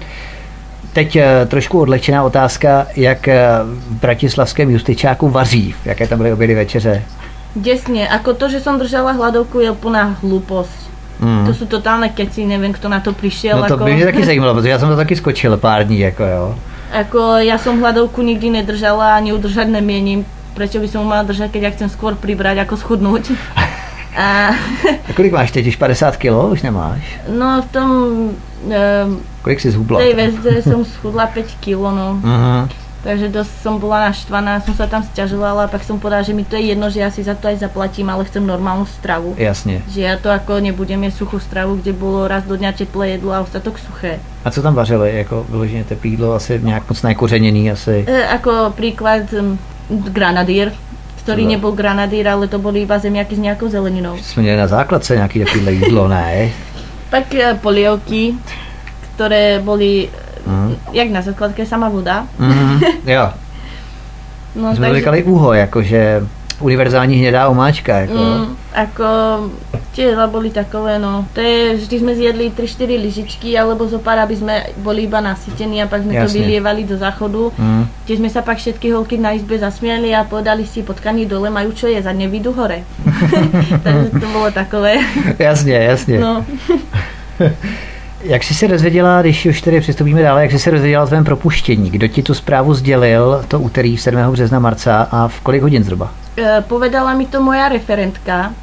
[SPEAKER 1] Teď trošku odlečená otázka, jak v bratislavském Justičáku vaří, jaké tam byly obědy večeře?
[SPEAKER 3] Desne, ako to, že som držala hladovku, je úplná hlúposť. Mm. To sú totálne keci, neviem, kto na to prišiel.
[SPEAKER 1] No to
[SPEAKER 3] ako...
[SPEAKER 1] by mě taky zajímalo, protože já jsem to taky skočil pár dní, jako jo.
[SPEAKER 3] Ako ja som hladovku nikdy nedržala, ani udržať nemienim. prečo by som mala držať, keď ja chcem skôr pribrať, ako schudnúť. A,
[SPEAKER 1] a kolik máš teď? Už padesát kilo? Už nemáš?
[SPEAKER 3] No v tom... Um,
[SPEAKER 1] kolik si zhubla?
[SPEAKER 3] V tej väzbe som schudla päť kilo, no.
[SPEAKER 1] Uh-huh.
[SPEAKER 3] Takže dosť som bola naštvaná, som sa tam sťažovala, pak som povedala, že mi to je jedno, že ja si za to aj zaplatím, ale chcem normálnu stravu.
[SPEAKER 1] Jasne.
[SPEAKER 3] Že ja to ako nebudem jesť suchú stravu, kde bolo raz do dňa teplé jedlo a ostatok suché.
[SPEAKER 1] A co tam vařili? Jako vyloženě teplé jídlo, asi nějak moc nekořeněný asi?
[SPEAKER 3] E, ako príklad um, granadír, ktorý nebol granadír, ale to boli iba zemiaky s nejakou zeleninou.
[SPEAKER 1] Jsme měli na základce nějaký takovýhle jídlo, ne?
[SPEAKER 3] Pak e, polievky, ktoré boli Mm. jak na základke, sama voda.
[SPEAKER 1] Mm, jo. No, jsme takže... říkali úho, jakože univerzální hnědá omáčka. Jako.
[SPEAKER 3] Mm, ako tie jedla boli takové, no. To je, vždy sme zjedli tri štyri lyžičky, alebo zo pár, aby sme boli iba nasytení a pak sme Jasne. to vylievali do záchodu. Mm. Tiež sme sa pak všetky holky na izbe zasmiali a povedali si, potkaní dole majú čo jesť a nevidú hore. Takže to bolo takové.
[SPEAKER 1] Jasně, jasně. No. Jak jsi se dozvěděla, když už tedy přistoupíme dále, jak jsi se dozvěděla o tvém propuštění? Kdo ti tu zprávu sdělil, to úterý sedmého března Marca a v kolik hodin zhruba?
[SPEAKER 3] E, povedala mi to moja referentka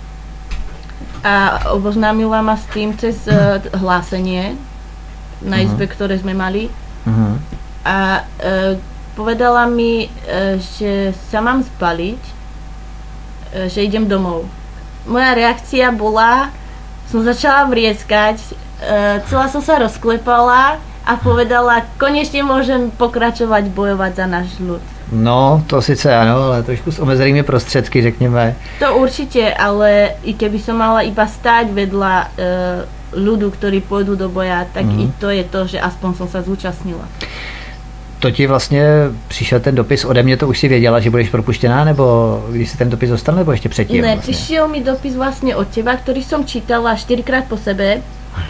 [SPEAKER 3] a oboznámila ma s tým cez e, hlásenie na uh-huh. izbe, ktoré sme mali. Uh-huh. A e, povedala mi, e, že sa mám zbaliť, e, že idem domov. Moja reakcia bola, som začala vrieskať, Uh, celá som sa rozklepala a povedala, konečne môžem pokračovať bojovať za náš ľud.
[SPEAKER 1] No, to sice ano, ale trošku s omezenými prostředky, řekněme.
[SPEAKER 3] To určite, ale i keby som mala iba stáť vedľa uh, ľudu, ktorí pôjdu do boja, tak mm. i to je to, že aspoň som sa zúčastnila.
[SPEAKER 1] To ti vlastně přišel ten dopis ode mě, to už si věděla, že budeš propuštěná, nebo když se ten dopis dostal, nebo ještě předtím?
[SPEAKER 3] Ne,
[SPEAKER 1] vlastně?
[SPEAKER 3] Přišiel mi dopis vlastne od teba, ktorý som čítala štyrikrát po sebe.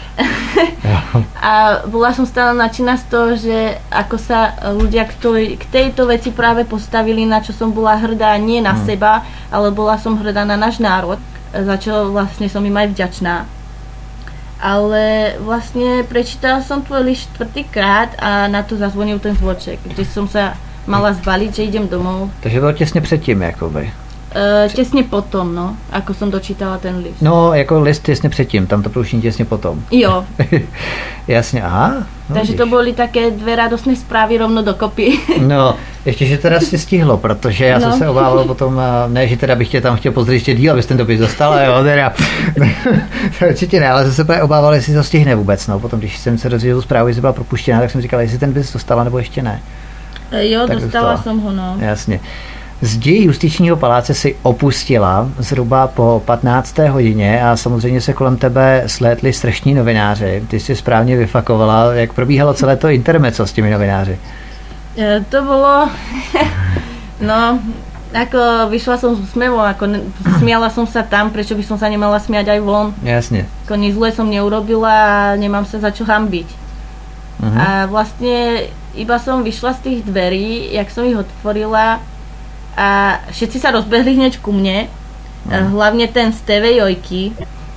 [SPEAKER 3] A bola som stále nadšená z toho, že ako sa ľudia k, to, k tejto veci práve postavili, na čo som bola hrdá nie na hmm. seba, ale bola som hrdá na náš národ, za čo vlastne som im aj vďačná. Ale vlastne prečítala som tvoj list štvrtýkrát a na to zazvonil ten zvoček, kde som sa mala zbaliť, že idem domov.
[SPEAKER 1] Takže bylo těsně předtím, jakoby.
[SPEAKER 3] Uh, těsně potom, no, ako som dočítala ten list.
[SPEAKER 1] No, jako list těsně předtím, tam to průšení těsně potom.
[SPEAKER 3] Jo.
[SPEAKER 1] Jasně, aha. No,
[SPEAKER 3] takže to byly také dvě radostné zprávy rovno dokopy. No,
[SPEAKER 1] ještě, že teda si stihlo, protože já no. jsem se obával potom, ne, že teda bych tě tam chtěl pozdravit ještě díl, abys ten dopis dostala, jo, teda. Určitě ne, ale jsem se obával, jestli to stihne vůbec, no. Potom, když jsem se dozvěděl tu zprávu, jestli byla propuštěná, tak jsem říkal, jestli ten dopis dostala, nebo ještě ne.
[SPEAKER 3] Jo, tak dostala jsem ho, no.
[SPEAKER 1] Jasně. Zdi Justičního paláce si opustila zhruba po patnácté hodině a samozřejmě se kolem tebe slétli strašní novináři. Ty jsi správně vyfakovala. Jak probíhalo celé to intermezzo s těmi novináři?
[SPEAKER 3] E, to bylo... no, ako vyšla som s úsmevom, ako smiala som sa tam, prečo by som sa nemala smiať aj von.
[SPEAKER 1] Jasne.
[SPEAKER 3] Ako nič zlé som neurobila a nemám sa za čo hanbiť. Uh-huh. A vlastne iba som vyšla z tých dverí, jak som ich otvorila, a všetci sa rozbehli hneď ku mne, mm. hlavne ten z té vé Jojky,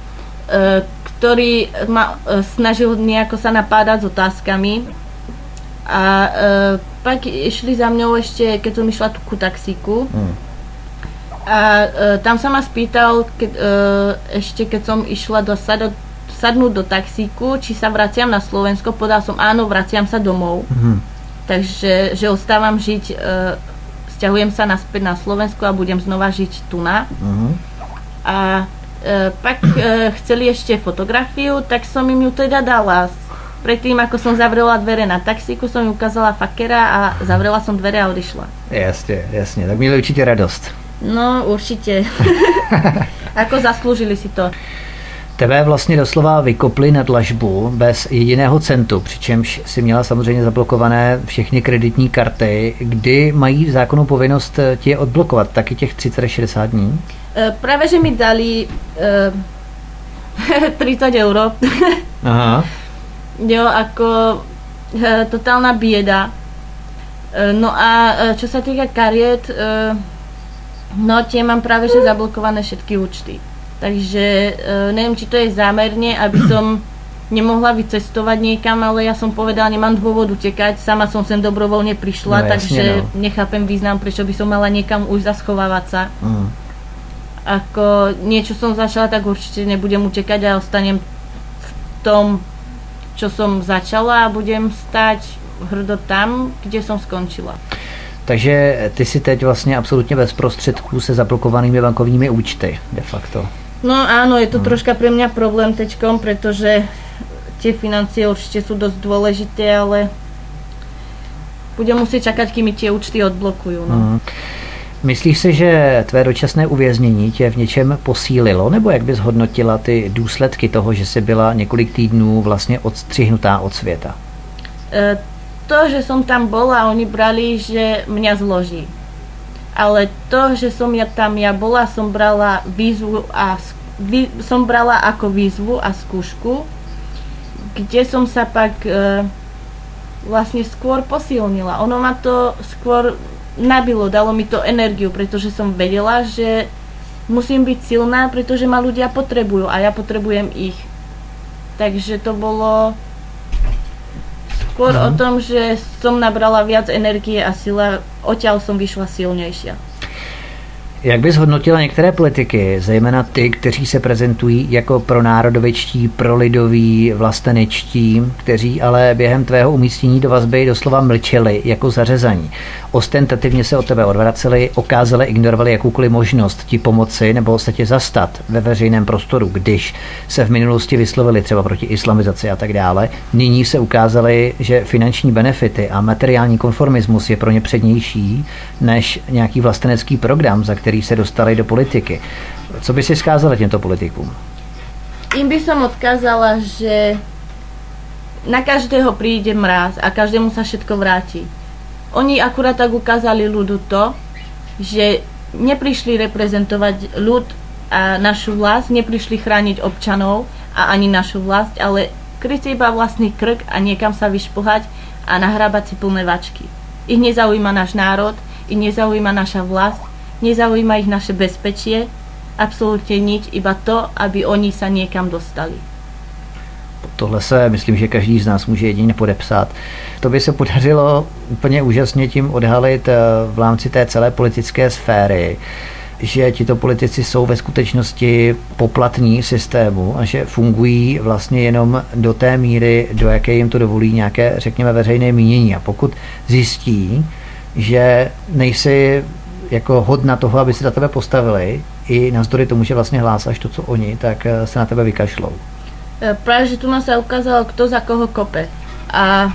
[SPEAKER 3] ktorý ma snažil nejako sa napádať s otázkami a pak išli za mňou ešte, keď som išla ku taxíku mm. a tam sa ma spýtal ke, ešte keď som išla do, sadnúť do taxíku, či sa vraciam na Slovensko, povedal som áno, vraciam sa domov, mm. takže že ostávam žiť, sťahujem sa naspäť na Slovensku a budem znova žiť tu na. Uh-huh. A e, pak e, chceli ešte fotografiu, tak som im ju teda dala. Predtým, ako som zavrela dvere na taxíku, som im ukázala fakera a zavrela som dvere a odišla.
[SPEAKER 1] Jasne, jasne. Tak měli určite radosť.
[SPEAKER 3] No, určite. Ako zaslúžili si to.
[SPEAKER 1] Tebe vlastně doslova vykopli na dlažbu bez jediného centu, přičemž si měla samozřejmě zablokované všechny kreditní karty. Kdy mají zákonnou povinnost ti je odblokovat? Taky těch třicet až šedesát dní?
[SPEAKER 3] E, práve, že mi dali e, tridsať euro. Aha. Jo, ako e, totálna bieda. E, no a e, čo sa týka kariet, e, no tie mám práve, že zablokované všetky účty. Takže neviem, či to je zámerne, aby som nemohla vycestovať niekam, ale ja som povedala, nemám dôvod utekať, sama som sem dobrovoľne prišla, no, takže jasne, no. nechápem význam, prečo by som mala niekam už zaschovávať sa. Mm. Ako niečo som začala, tak určite nebudem utekať a ostanem v tom, čo som začala a budem stať hrdo tam, kde som skončila.
[SPEAKER 1] Takže ty si teď vlastně absolutně bez prostředků se zablokovanými bankovními účty, de facto.
[SPEAKER 3] No áno, je to hmm. troška pre mňa problém tečkom, pretože tie financie určite sú dosť dôležité, ale budem musieť čakať, kým mi tie účty odblokujú. No. Hmm.
[SPEAKER 1] Myslíš si, že tvé dočasné uvěznění tě v něčem posílilo, nebo jak bys hodnotila ty důsledky toho, že jsi byla několik týdnů vlastně odstřihnutá od světa?
[SPEAKER 3] E, to, že som tam bola, oni brali, že mňa zloží. Ale to, že som ja tam ja bola, som brala výzvu a vý, som brala ako výzvu a skúšku, kde som sa pak e, vlastne skôr posilnila. Ono ma to skôr nabilo, dalo mi to energiu, pretože som vedela, že musím byť silná, pretože ma ľudia potrebujú a ja potrebujem ich. Takže to bolo skôr mm. o tom, že som nabrala viac energie a sila, odtiaľ som vyšla silnejšia.
[SPEAKER 1] Jak bys hodnotila některé politiky, zejména ty, kteří se prezentují jako pronárodovičtí, prolidoví, vlastenečtí, kteří ale během tvého umístění do vazby doslova mlčeli jako zařezaní. Ostentativně se od tebe odvraceli, okázale ignorovali jakoukoliv možnost ti pomoci nebo se tě zastat ve veřejném prostoru, když se v minulosti vyslovili třeba proti islamizaci a tak dále. Nyní se ukázali, že finanční benefity a materiální konformismus je pro ně přednější než nějaký vlastenecký program, za který se dostali do politiky. Co by si skázala těmto politikům?
[SPEAKER 3] Im by som odkázala, že na každého príde mráz a každému sa všetko vráti. Oni akurát tak ukázali ľudu to, že neprišli reprezentovať ľud a našu vlast, neprišli chrániť občanov a ani našu vlast, ale kryť iba vlastný krk a niekam sa vyšplhať a nahrábať si plné vačky. Ich nezaujíma náš národ, ich nezaujíma naša vlast, nezaujíma ich naše bezpečie, absolútne nič, iba to, aby oni sa niekam dostali.
[SPEAKER 1] Tohle se, myslím, že každý z nás může jedině podepsat. To by se podařilo úplně úžasně tím odhalit v rámci té celé politické sféry, že tito politici jsou ve skutečnosti poplatní systému a že fungují vlastně jenom do té míry, do jaké jim to dovolí nějaké, řekněme, veřejné mínění. A pokud zjistí, že nejsi jako hodna toho, aby se na tebe postavili, i navzdory tomu, že vlastně hlásáš to, co oni, tak se na tebe vykašlou.
[SPEAKER 3] Práve, že tu nás sa ukázalo, kto za koho kope. A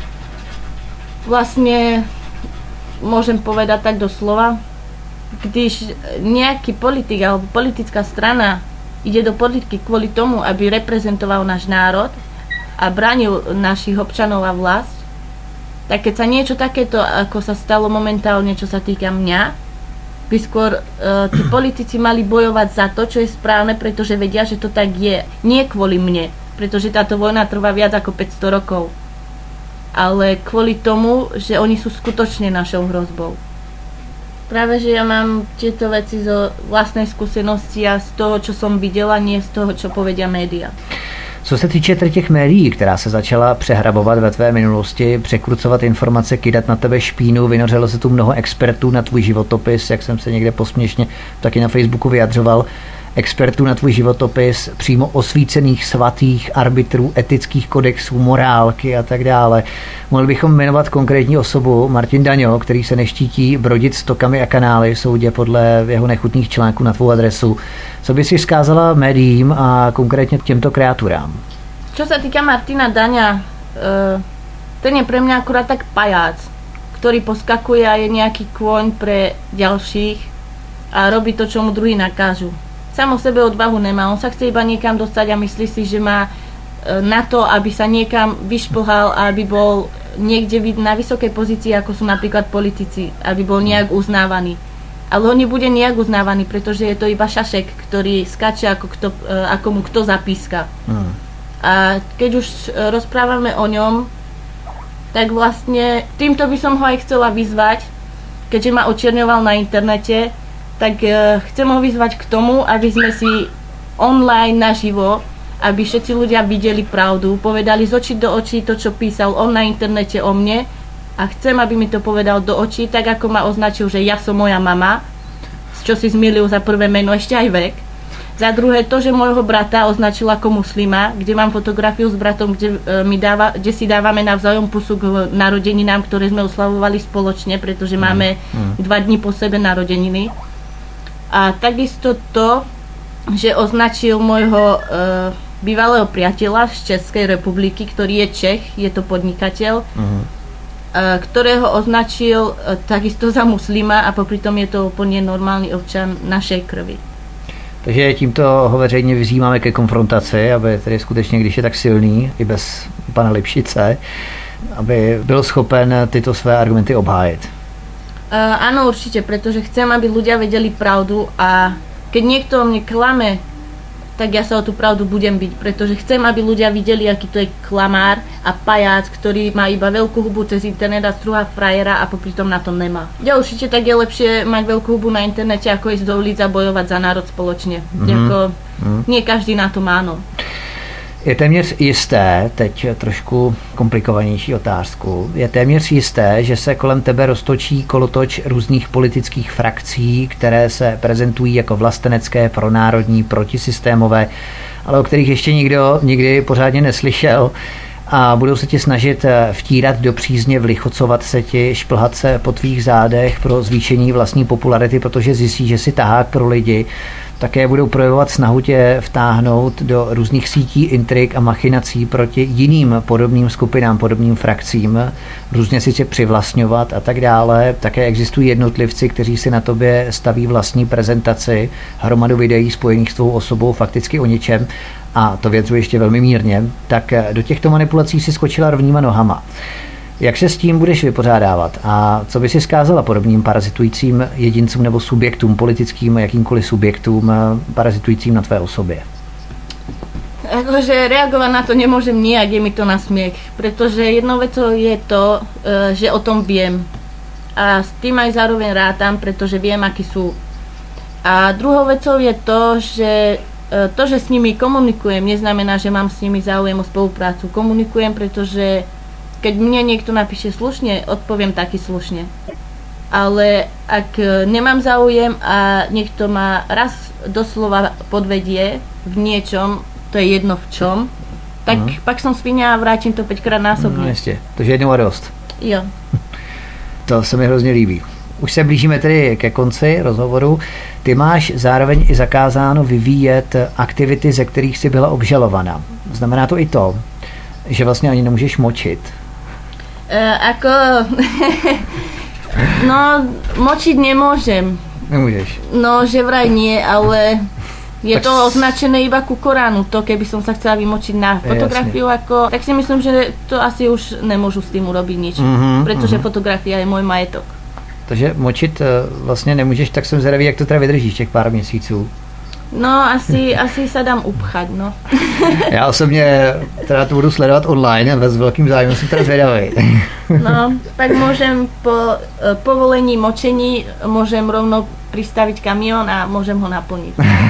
[SPEAKER 3] vlastne môžem povedať tak doslova, když nejaký politik alebo politická strana ide do politiky kvôli tomu, aby reprezentoval náš národ a bránil našich občanov a vlast, tak keď sa niečo takéto, ako sa stalo momentálne, čo sa týka mňa, by skôr uh, tí politici mali bojovať za to, čo je správne, pretože vedia, že to tak je. Nie kvôli mne, pretože táto vojna trvá viac ako päťsto rokov. Ale kvôli tomu, že oni sú skutočne našou hrozbou. Práve, že ja mám tieto veci zo vlastnej skúsenosti a z toho, čo som videla, nie z toho, čo povedia média.
[SPEAKER 1] Co se týče těch médií, která se začala přehrabovat ve tvé minulosti, překrucovat informace, kydat na tebe špínu, vynořilo se tu mnoho expertů na tvůj životopis, jak jsem se někde posměšně taky na Facebooku vyjadřoval, expertů na tvůj životopis, přímo osvícených svatých arbitrů, etických kodexů, morálky a tak dále. Mohli bychom jmenovat konkrétní osobu, Martin Daňo, který se neštítí brodit stokami a kanály v soudě podle jeho nechutných článků na tvou adresu. Co by si vzkázala médiím a konkrétně těmto kreaturám?
[SPEAKER 3] Čo sa týka Martina Daňa, uh, ten je pre mňa akurát tak pajác, ktorý poskakuje a je nejaký kôň pre ďalších a robí to, čo mu druhý nakážu. Sám o sebe odvahu nemá, on sa chce iba niekam dostať a myslí si, že má na to, aby sa niekam vyšplhal a aby bol niekde na vysokej pozícii, ako sú napríklad politici, aby bol nejak uznávaný. Ale on nebude nejak uznávaný, pretože je to iba šašek, ktorý skáče ako, kto, ako mu kto zapíska. Hmm. A keď už rozprávame o ňom, tak vlastne týmto by som ho aj chcela vyzvať, keďže ma očierňoval na internete, tak chcem ho vyzvať k tomu, aby sme si online naživo aby všetci ľudia videli pravdu, povedali z očí do očí to, čo písal on na internete o mne a chcem, aby mi to povedal do očí, tak ako ma označil, že ja som moja mama, čo si zmýlil za prvé meno, ešte aj vek. Za druhé to, že môjho brata označil ako muslima, kde mám fotografiu s bratom, kde, e, mi dáva, kde si dávame navzájom pusu k narodeninám, ktoré sme oslavovali spoločne, pretože máme mm. dva dní po sebe narodeniny. A takisto to, že označil môjho e, bývalého priateľa z Českej republiky, ktorý je Čech, je to podnikateľ, mm. e, ktorého označil e, takisto za muslima a popri tom je to úplne normálny občan našej krvi.
[SPEAKER 1] Takže tímto ho veřejně vyzýváme ke konfrontaci, aby tedy skutečně, když je tak silný, i bez pana Lipšice, aby byl schopen tyto své argumenty obhájit.
[SPEAKER 3] Uh, áno, určite, pretože chcem, aby ľudia vedeli pravdu a keď niekto o mne klame, tak ja sa o tú pravdu budem byť, pretože chcem, aby ľudia videli, aký to je klamár a pajac, ktorý má iba veľkú hubu cez internet a strúha frajera a popri tom na to nemá. Ja určite tak je lepšie mať veľkú hubu na internete, ako ísť do ulic a bojovať za národ spoločne. Mm-hmm. Jako, mm-hmm. Nie každý na to má, no.
[SPEAKER 1] Je téměř jisté, teď trošku komplikovanější otázku, je téměř jisté, že se kolem tebe roztočí kolotoč různých politických frakcí, které se prezentují jako vlastenecké, pronárodní, protisystémové, ale o kterých ještě nikdo nikdy pořádně neslyšel a budou se ti snažit vtírat do přízně, vlichocovat se ti, šplhat se po tvých zádech pro zvýšení vlastní popularity, protože zjistí, že si tahák pro lidi. Také budou projevovat snahu tě vtáhnout do různých sítí, intrik a machinací proti jiným podobným skupinám, podobným frakcím, různě si tě přivlastňovat a tak dále. Také existují jednotlivci, kteří si na tobě staví vlastní prezentaci, hromadu videí spojených s tvou osobou fakticky o ničem, a to vyjadřuji ještě velmi mírně, tak do těchto manipulací si skočila rovnýma nohama. Jak se s tím budeš vypořádávat a co by si vzkázala podobným parazitujícím jedincům nebo subjektům, politickým, jakýmkoliv subjektům parazitujícím na tvé osobě?
[SPEAKER 3] Akože reagovať na to nemôžem nijak, je mi to na smiech, pretože jednou vecou je to, že o tom viem a s tým aj zároveň rátam, pretože viem, akí sú. A druhou vecou je to, že to, že s nimi komunikujem, neznamená, že mám s nimi záujem o spoluprácu. Komunikujem, pretože keď mne niekto napíše slušne, odpoviem taky slušne. Ale ak nemám záujem a niekto ma raz doslova podvedie v niečom, to je jedno v čom, tak uh-huh. pak som svinia a vrátim to päťkrát násobne.
[SPEAKER 1] No jistě, takže jednou a dost.
[SPEAKER 3] Jo.
[SPEAKER 1] To se mi hrozně líbí. Už se blížíme tedy ke konci rozhovoru. Ty máš zároveň i zakázáno vyvíjet aktivity, ze kterých jsi byla obžalovaná. Znamená to i to, že vlastně ani nemůžeš močit.
[SPEAKER 3] E, ako... no, močiť nemôžem.
[SPEAKER 1] Nemůžeš.
[SPEAKER 3] No, že vraj nie, ale je tak to označené iba ku Koránu. To, keby som sa chcela vymočiť na fotografiu, ako, tak si myslím, že to asi už nemôžu s tým urobiť nič. Mm-hmm, pretože mm-hmm. fotografia je môj majetok.
[SPEAKER 1] Takže močit vlastně nemůžeš, tak jsem zvědavý, jak to teda vydržíš těch pár měsíců.
[SPEAKER 3] No, asi, asi sa dám upchať, no.
[SPEAKER 1] Já osobně teda to budu sledovat online a s velkým zájmem jsem teda zvědavý.
[SPEAKER 3] No, tak môžem po povolení močení môžem rovno pristaviť kamión a môžem ho naplniť.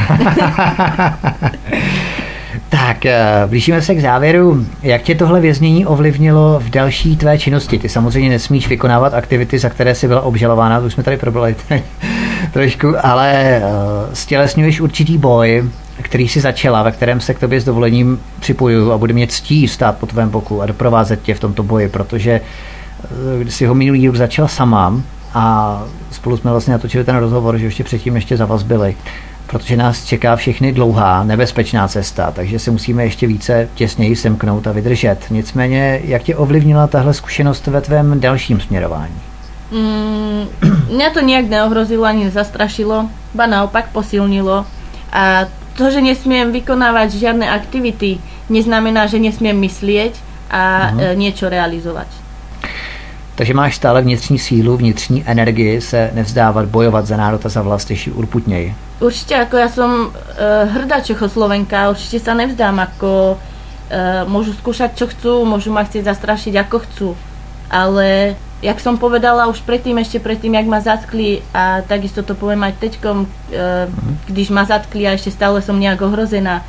[SPEAKER 1] Tak, blížíme se k závěru. Jak tě tohle věznění ovlivnilo v další tvé činnosti? Ty samozřejmě nesmíš vykonávat aktivity, za které jsi byla obžalována, to už jsme tady probrali trošku, ale stělesňuješ určitý boj, který si začala, ve kterém se k tobě s dovolením připojuju a bude mě ctí stát po tvém boku a doprovázet tě v tomto boji, protože si ho minulý rok začala sama a spolu jsme vlastně natočili ten rozhovor, že ještě předtím ještě zavazbili, protože nás čeká všechny dlouhá, nebezpečná cesta, takže se musíme ještě více těsněji semknout a vydržet. Nicméně, jak tě ovlivnila tahle zkušenost ve tvém dalším směrování?
[SPEAKER 3] Mm, mňa to nejak neohrozilo ani nezastrašilo, ba naopak posilnilo. A to, že nesmiem vykonávať žiadne aktivity, neznamená, že nesmiem myslieť a uh-huh. e, niečo realizovať.
[SPEAKER 1] Takže máš stále vnitřní sílu, vnitřní energii se nevzdávat, bojovat za národ a za vlast ještě urputněji.
[SPEAKER 3] Určite, ako ja som e, hrdá Čechoslovenka, určite sa nevzdám, ako e, môžu skúšať, čo chcú, môžu ma chcieť zastrašiť, ako chcú. Ale jak som povedala už predtým, ešte predtým, jak ma zatkli a takisto to poviem aj teďkom, e, když ma zatkli a ešte stále som nejak ohrozená.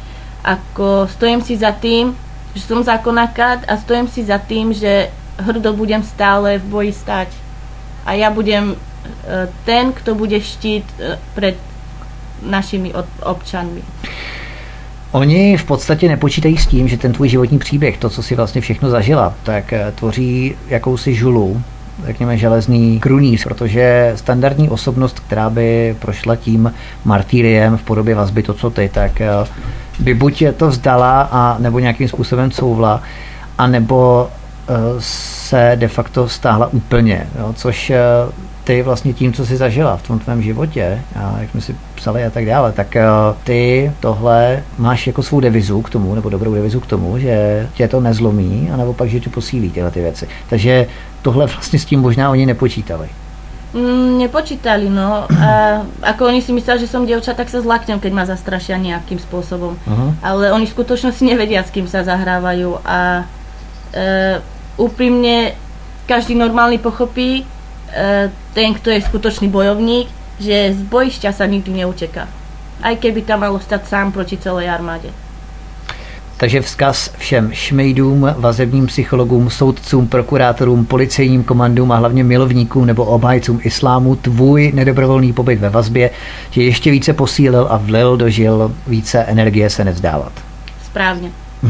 [SPEAKER 3] ako stojím si za tým, že som zákonakát a stojím si za tým, že hrdo budem stále v boji stať. A ja budem ten, kto bude štít pred našimi občanmi.
[SPEAKER 1] Oni v podstatě nepočítají s tím, že ten tvůj životní příběh, to, co si vlastně všechno zažila, tak tvoří jakousi žulu, řekněme železný krunýř, protože standardní osobnost, která by prošla tím martýriem v podobě vazby, to, co ty, tak by buď to vzdala a nebo nějakým způsobem couvla, anebo se de facto stáhla úplně, jo, což ty vlastně tím, co jsi zažila v tom tvém životě, a jak jsme si psali a tak dále, tak ty tohle máš jako svou devizu k tomu, nebo dobrou devizu k tomu, že tě to nezlomí, anebo pak, že tě posílí tyhle ty věci. Takže tohle vlastně s tím možná oni nepočítali.
[SPEAKER 3] Mm, nepočítali, no. A ako oni si mysleli, že som dievča, tak sa zlaknem, keď ma zastrašia nejakým spôsobom. Uh-huh. Ale oni v skutočnosti nevedia, s kým sa zahrávajú. A e, úprimne každý normálny pochopí, e, ten, kto je skutočný bojovník, že z bojišťa sa nikdy neuteká. Aj keby tam malo stať sám proti celej armáde.
[SPEAKER 1] Takže vzkaz všem šmejdům, vazebním psychologům, soudcům, prokurátorům, policejním komandům a hlavně milovníkům nebo obhájcům islámu, tvůj nedobrovolný pobyt ve vazbě tě ještě více posílil a vlil do žil více energie se nevzdávat.
[SPEAKER 3] Správně.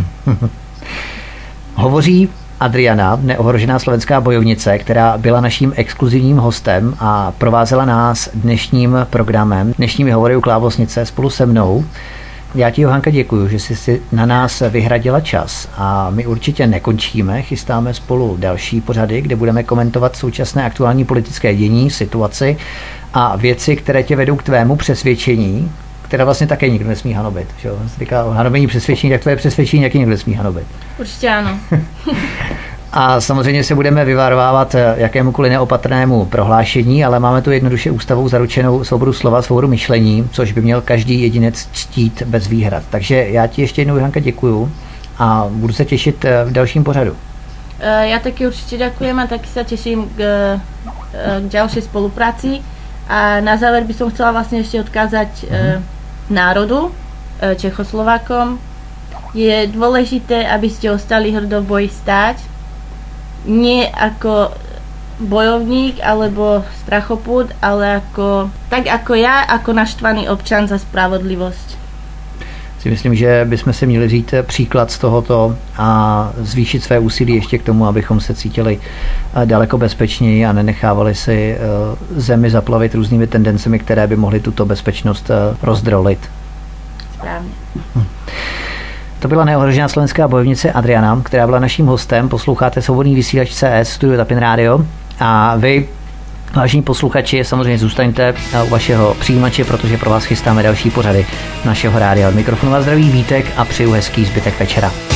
[SPEAKER 1] Hovoří Adriana, neohrožená slovenská bojovnice, která byla naším exkluzivním hostem a provázela nás dnešním programem, dnešními hovory u Klávesnice spolu se mnou. Já ti, Johanka, děkuju, že jsi si na nás vyhradila čas a my určitě nekončíme, chystáme spolu další pořady, kde budeme komentovat současné aktuální politické dění, situaci a věci, které tě vedou k tvému přesvědčení, které vlastně také nikdo nesmí hanobit. Že? Se říká o hanobení přesvědčení, tak tvoje přesvědčení taky nikdo nesmí hanobit.
[SPEAKER 3] Určitě ano.
[SPEAKER 1] A samozřejmě se budeme vyvarovávat jakémukoliv neopatrnému prohlášení, ale máme tu jednoduše ústavou zaručenou svobodu slova, svobodu myšlení, což by měl každý jedinec ctít bez výhrad. Takže já ti ještě jednou, Janka, děkuju a budu se těšit v dalším pořadu.
[SPEAKER 3] Já taky určitě děkujem a taky se těším k, k ďalšej spolupráci. A na záver by som chcela vlastne ešte odkázať mm. národu, Čechoslovákom. Je dôležité, aby ste ostali hrdo v boji stáť. Nie ako bojovník alebo strachopud, ale ako, tak ako ja, ako naštvaný občan za spravodlivosť.
[SPEAKER 1] Si myslím, že bychom si měli vzít příklad z tohoto a zvýšit své úsilí ještě k tomu, abychom se cítili daleko bezpečněji a nenechávali si zemi zaplavit různými tendencemi, které by mohly tuto bezpečnost rozdrolit.
[SPEAKER 3] Správně.
[SPEAKER 1] Hm. To byla neohrožená slovenská bojovnice Adriana, která byla naším hostem. Posloucháte Svobodný vysílač C S, Studio Tapin Radio. A vy, vážení posluchači, samozřejmě zůstaňte u vašeho přijímače, protože pro vás chystáme další pořady našeho rádia. Od mikrofonu vás zdraví Vítek a přeju hezký zbytek večera.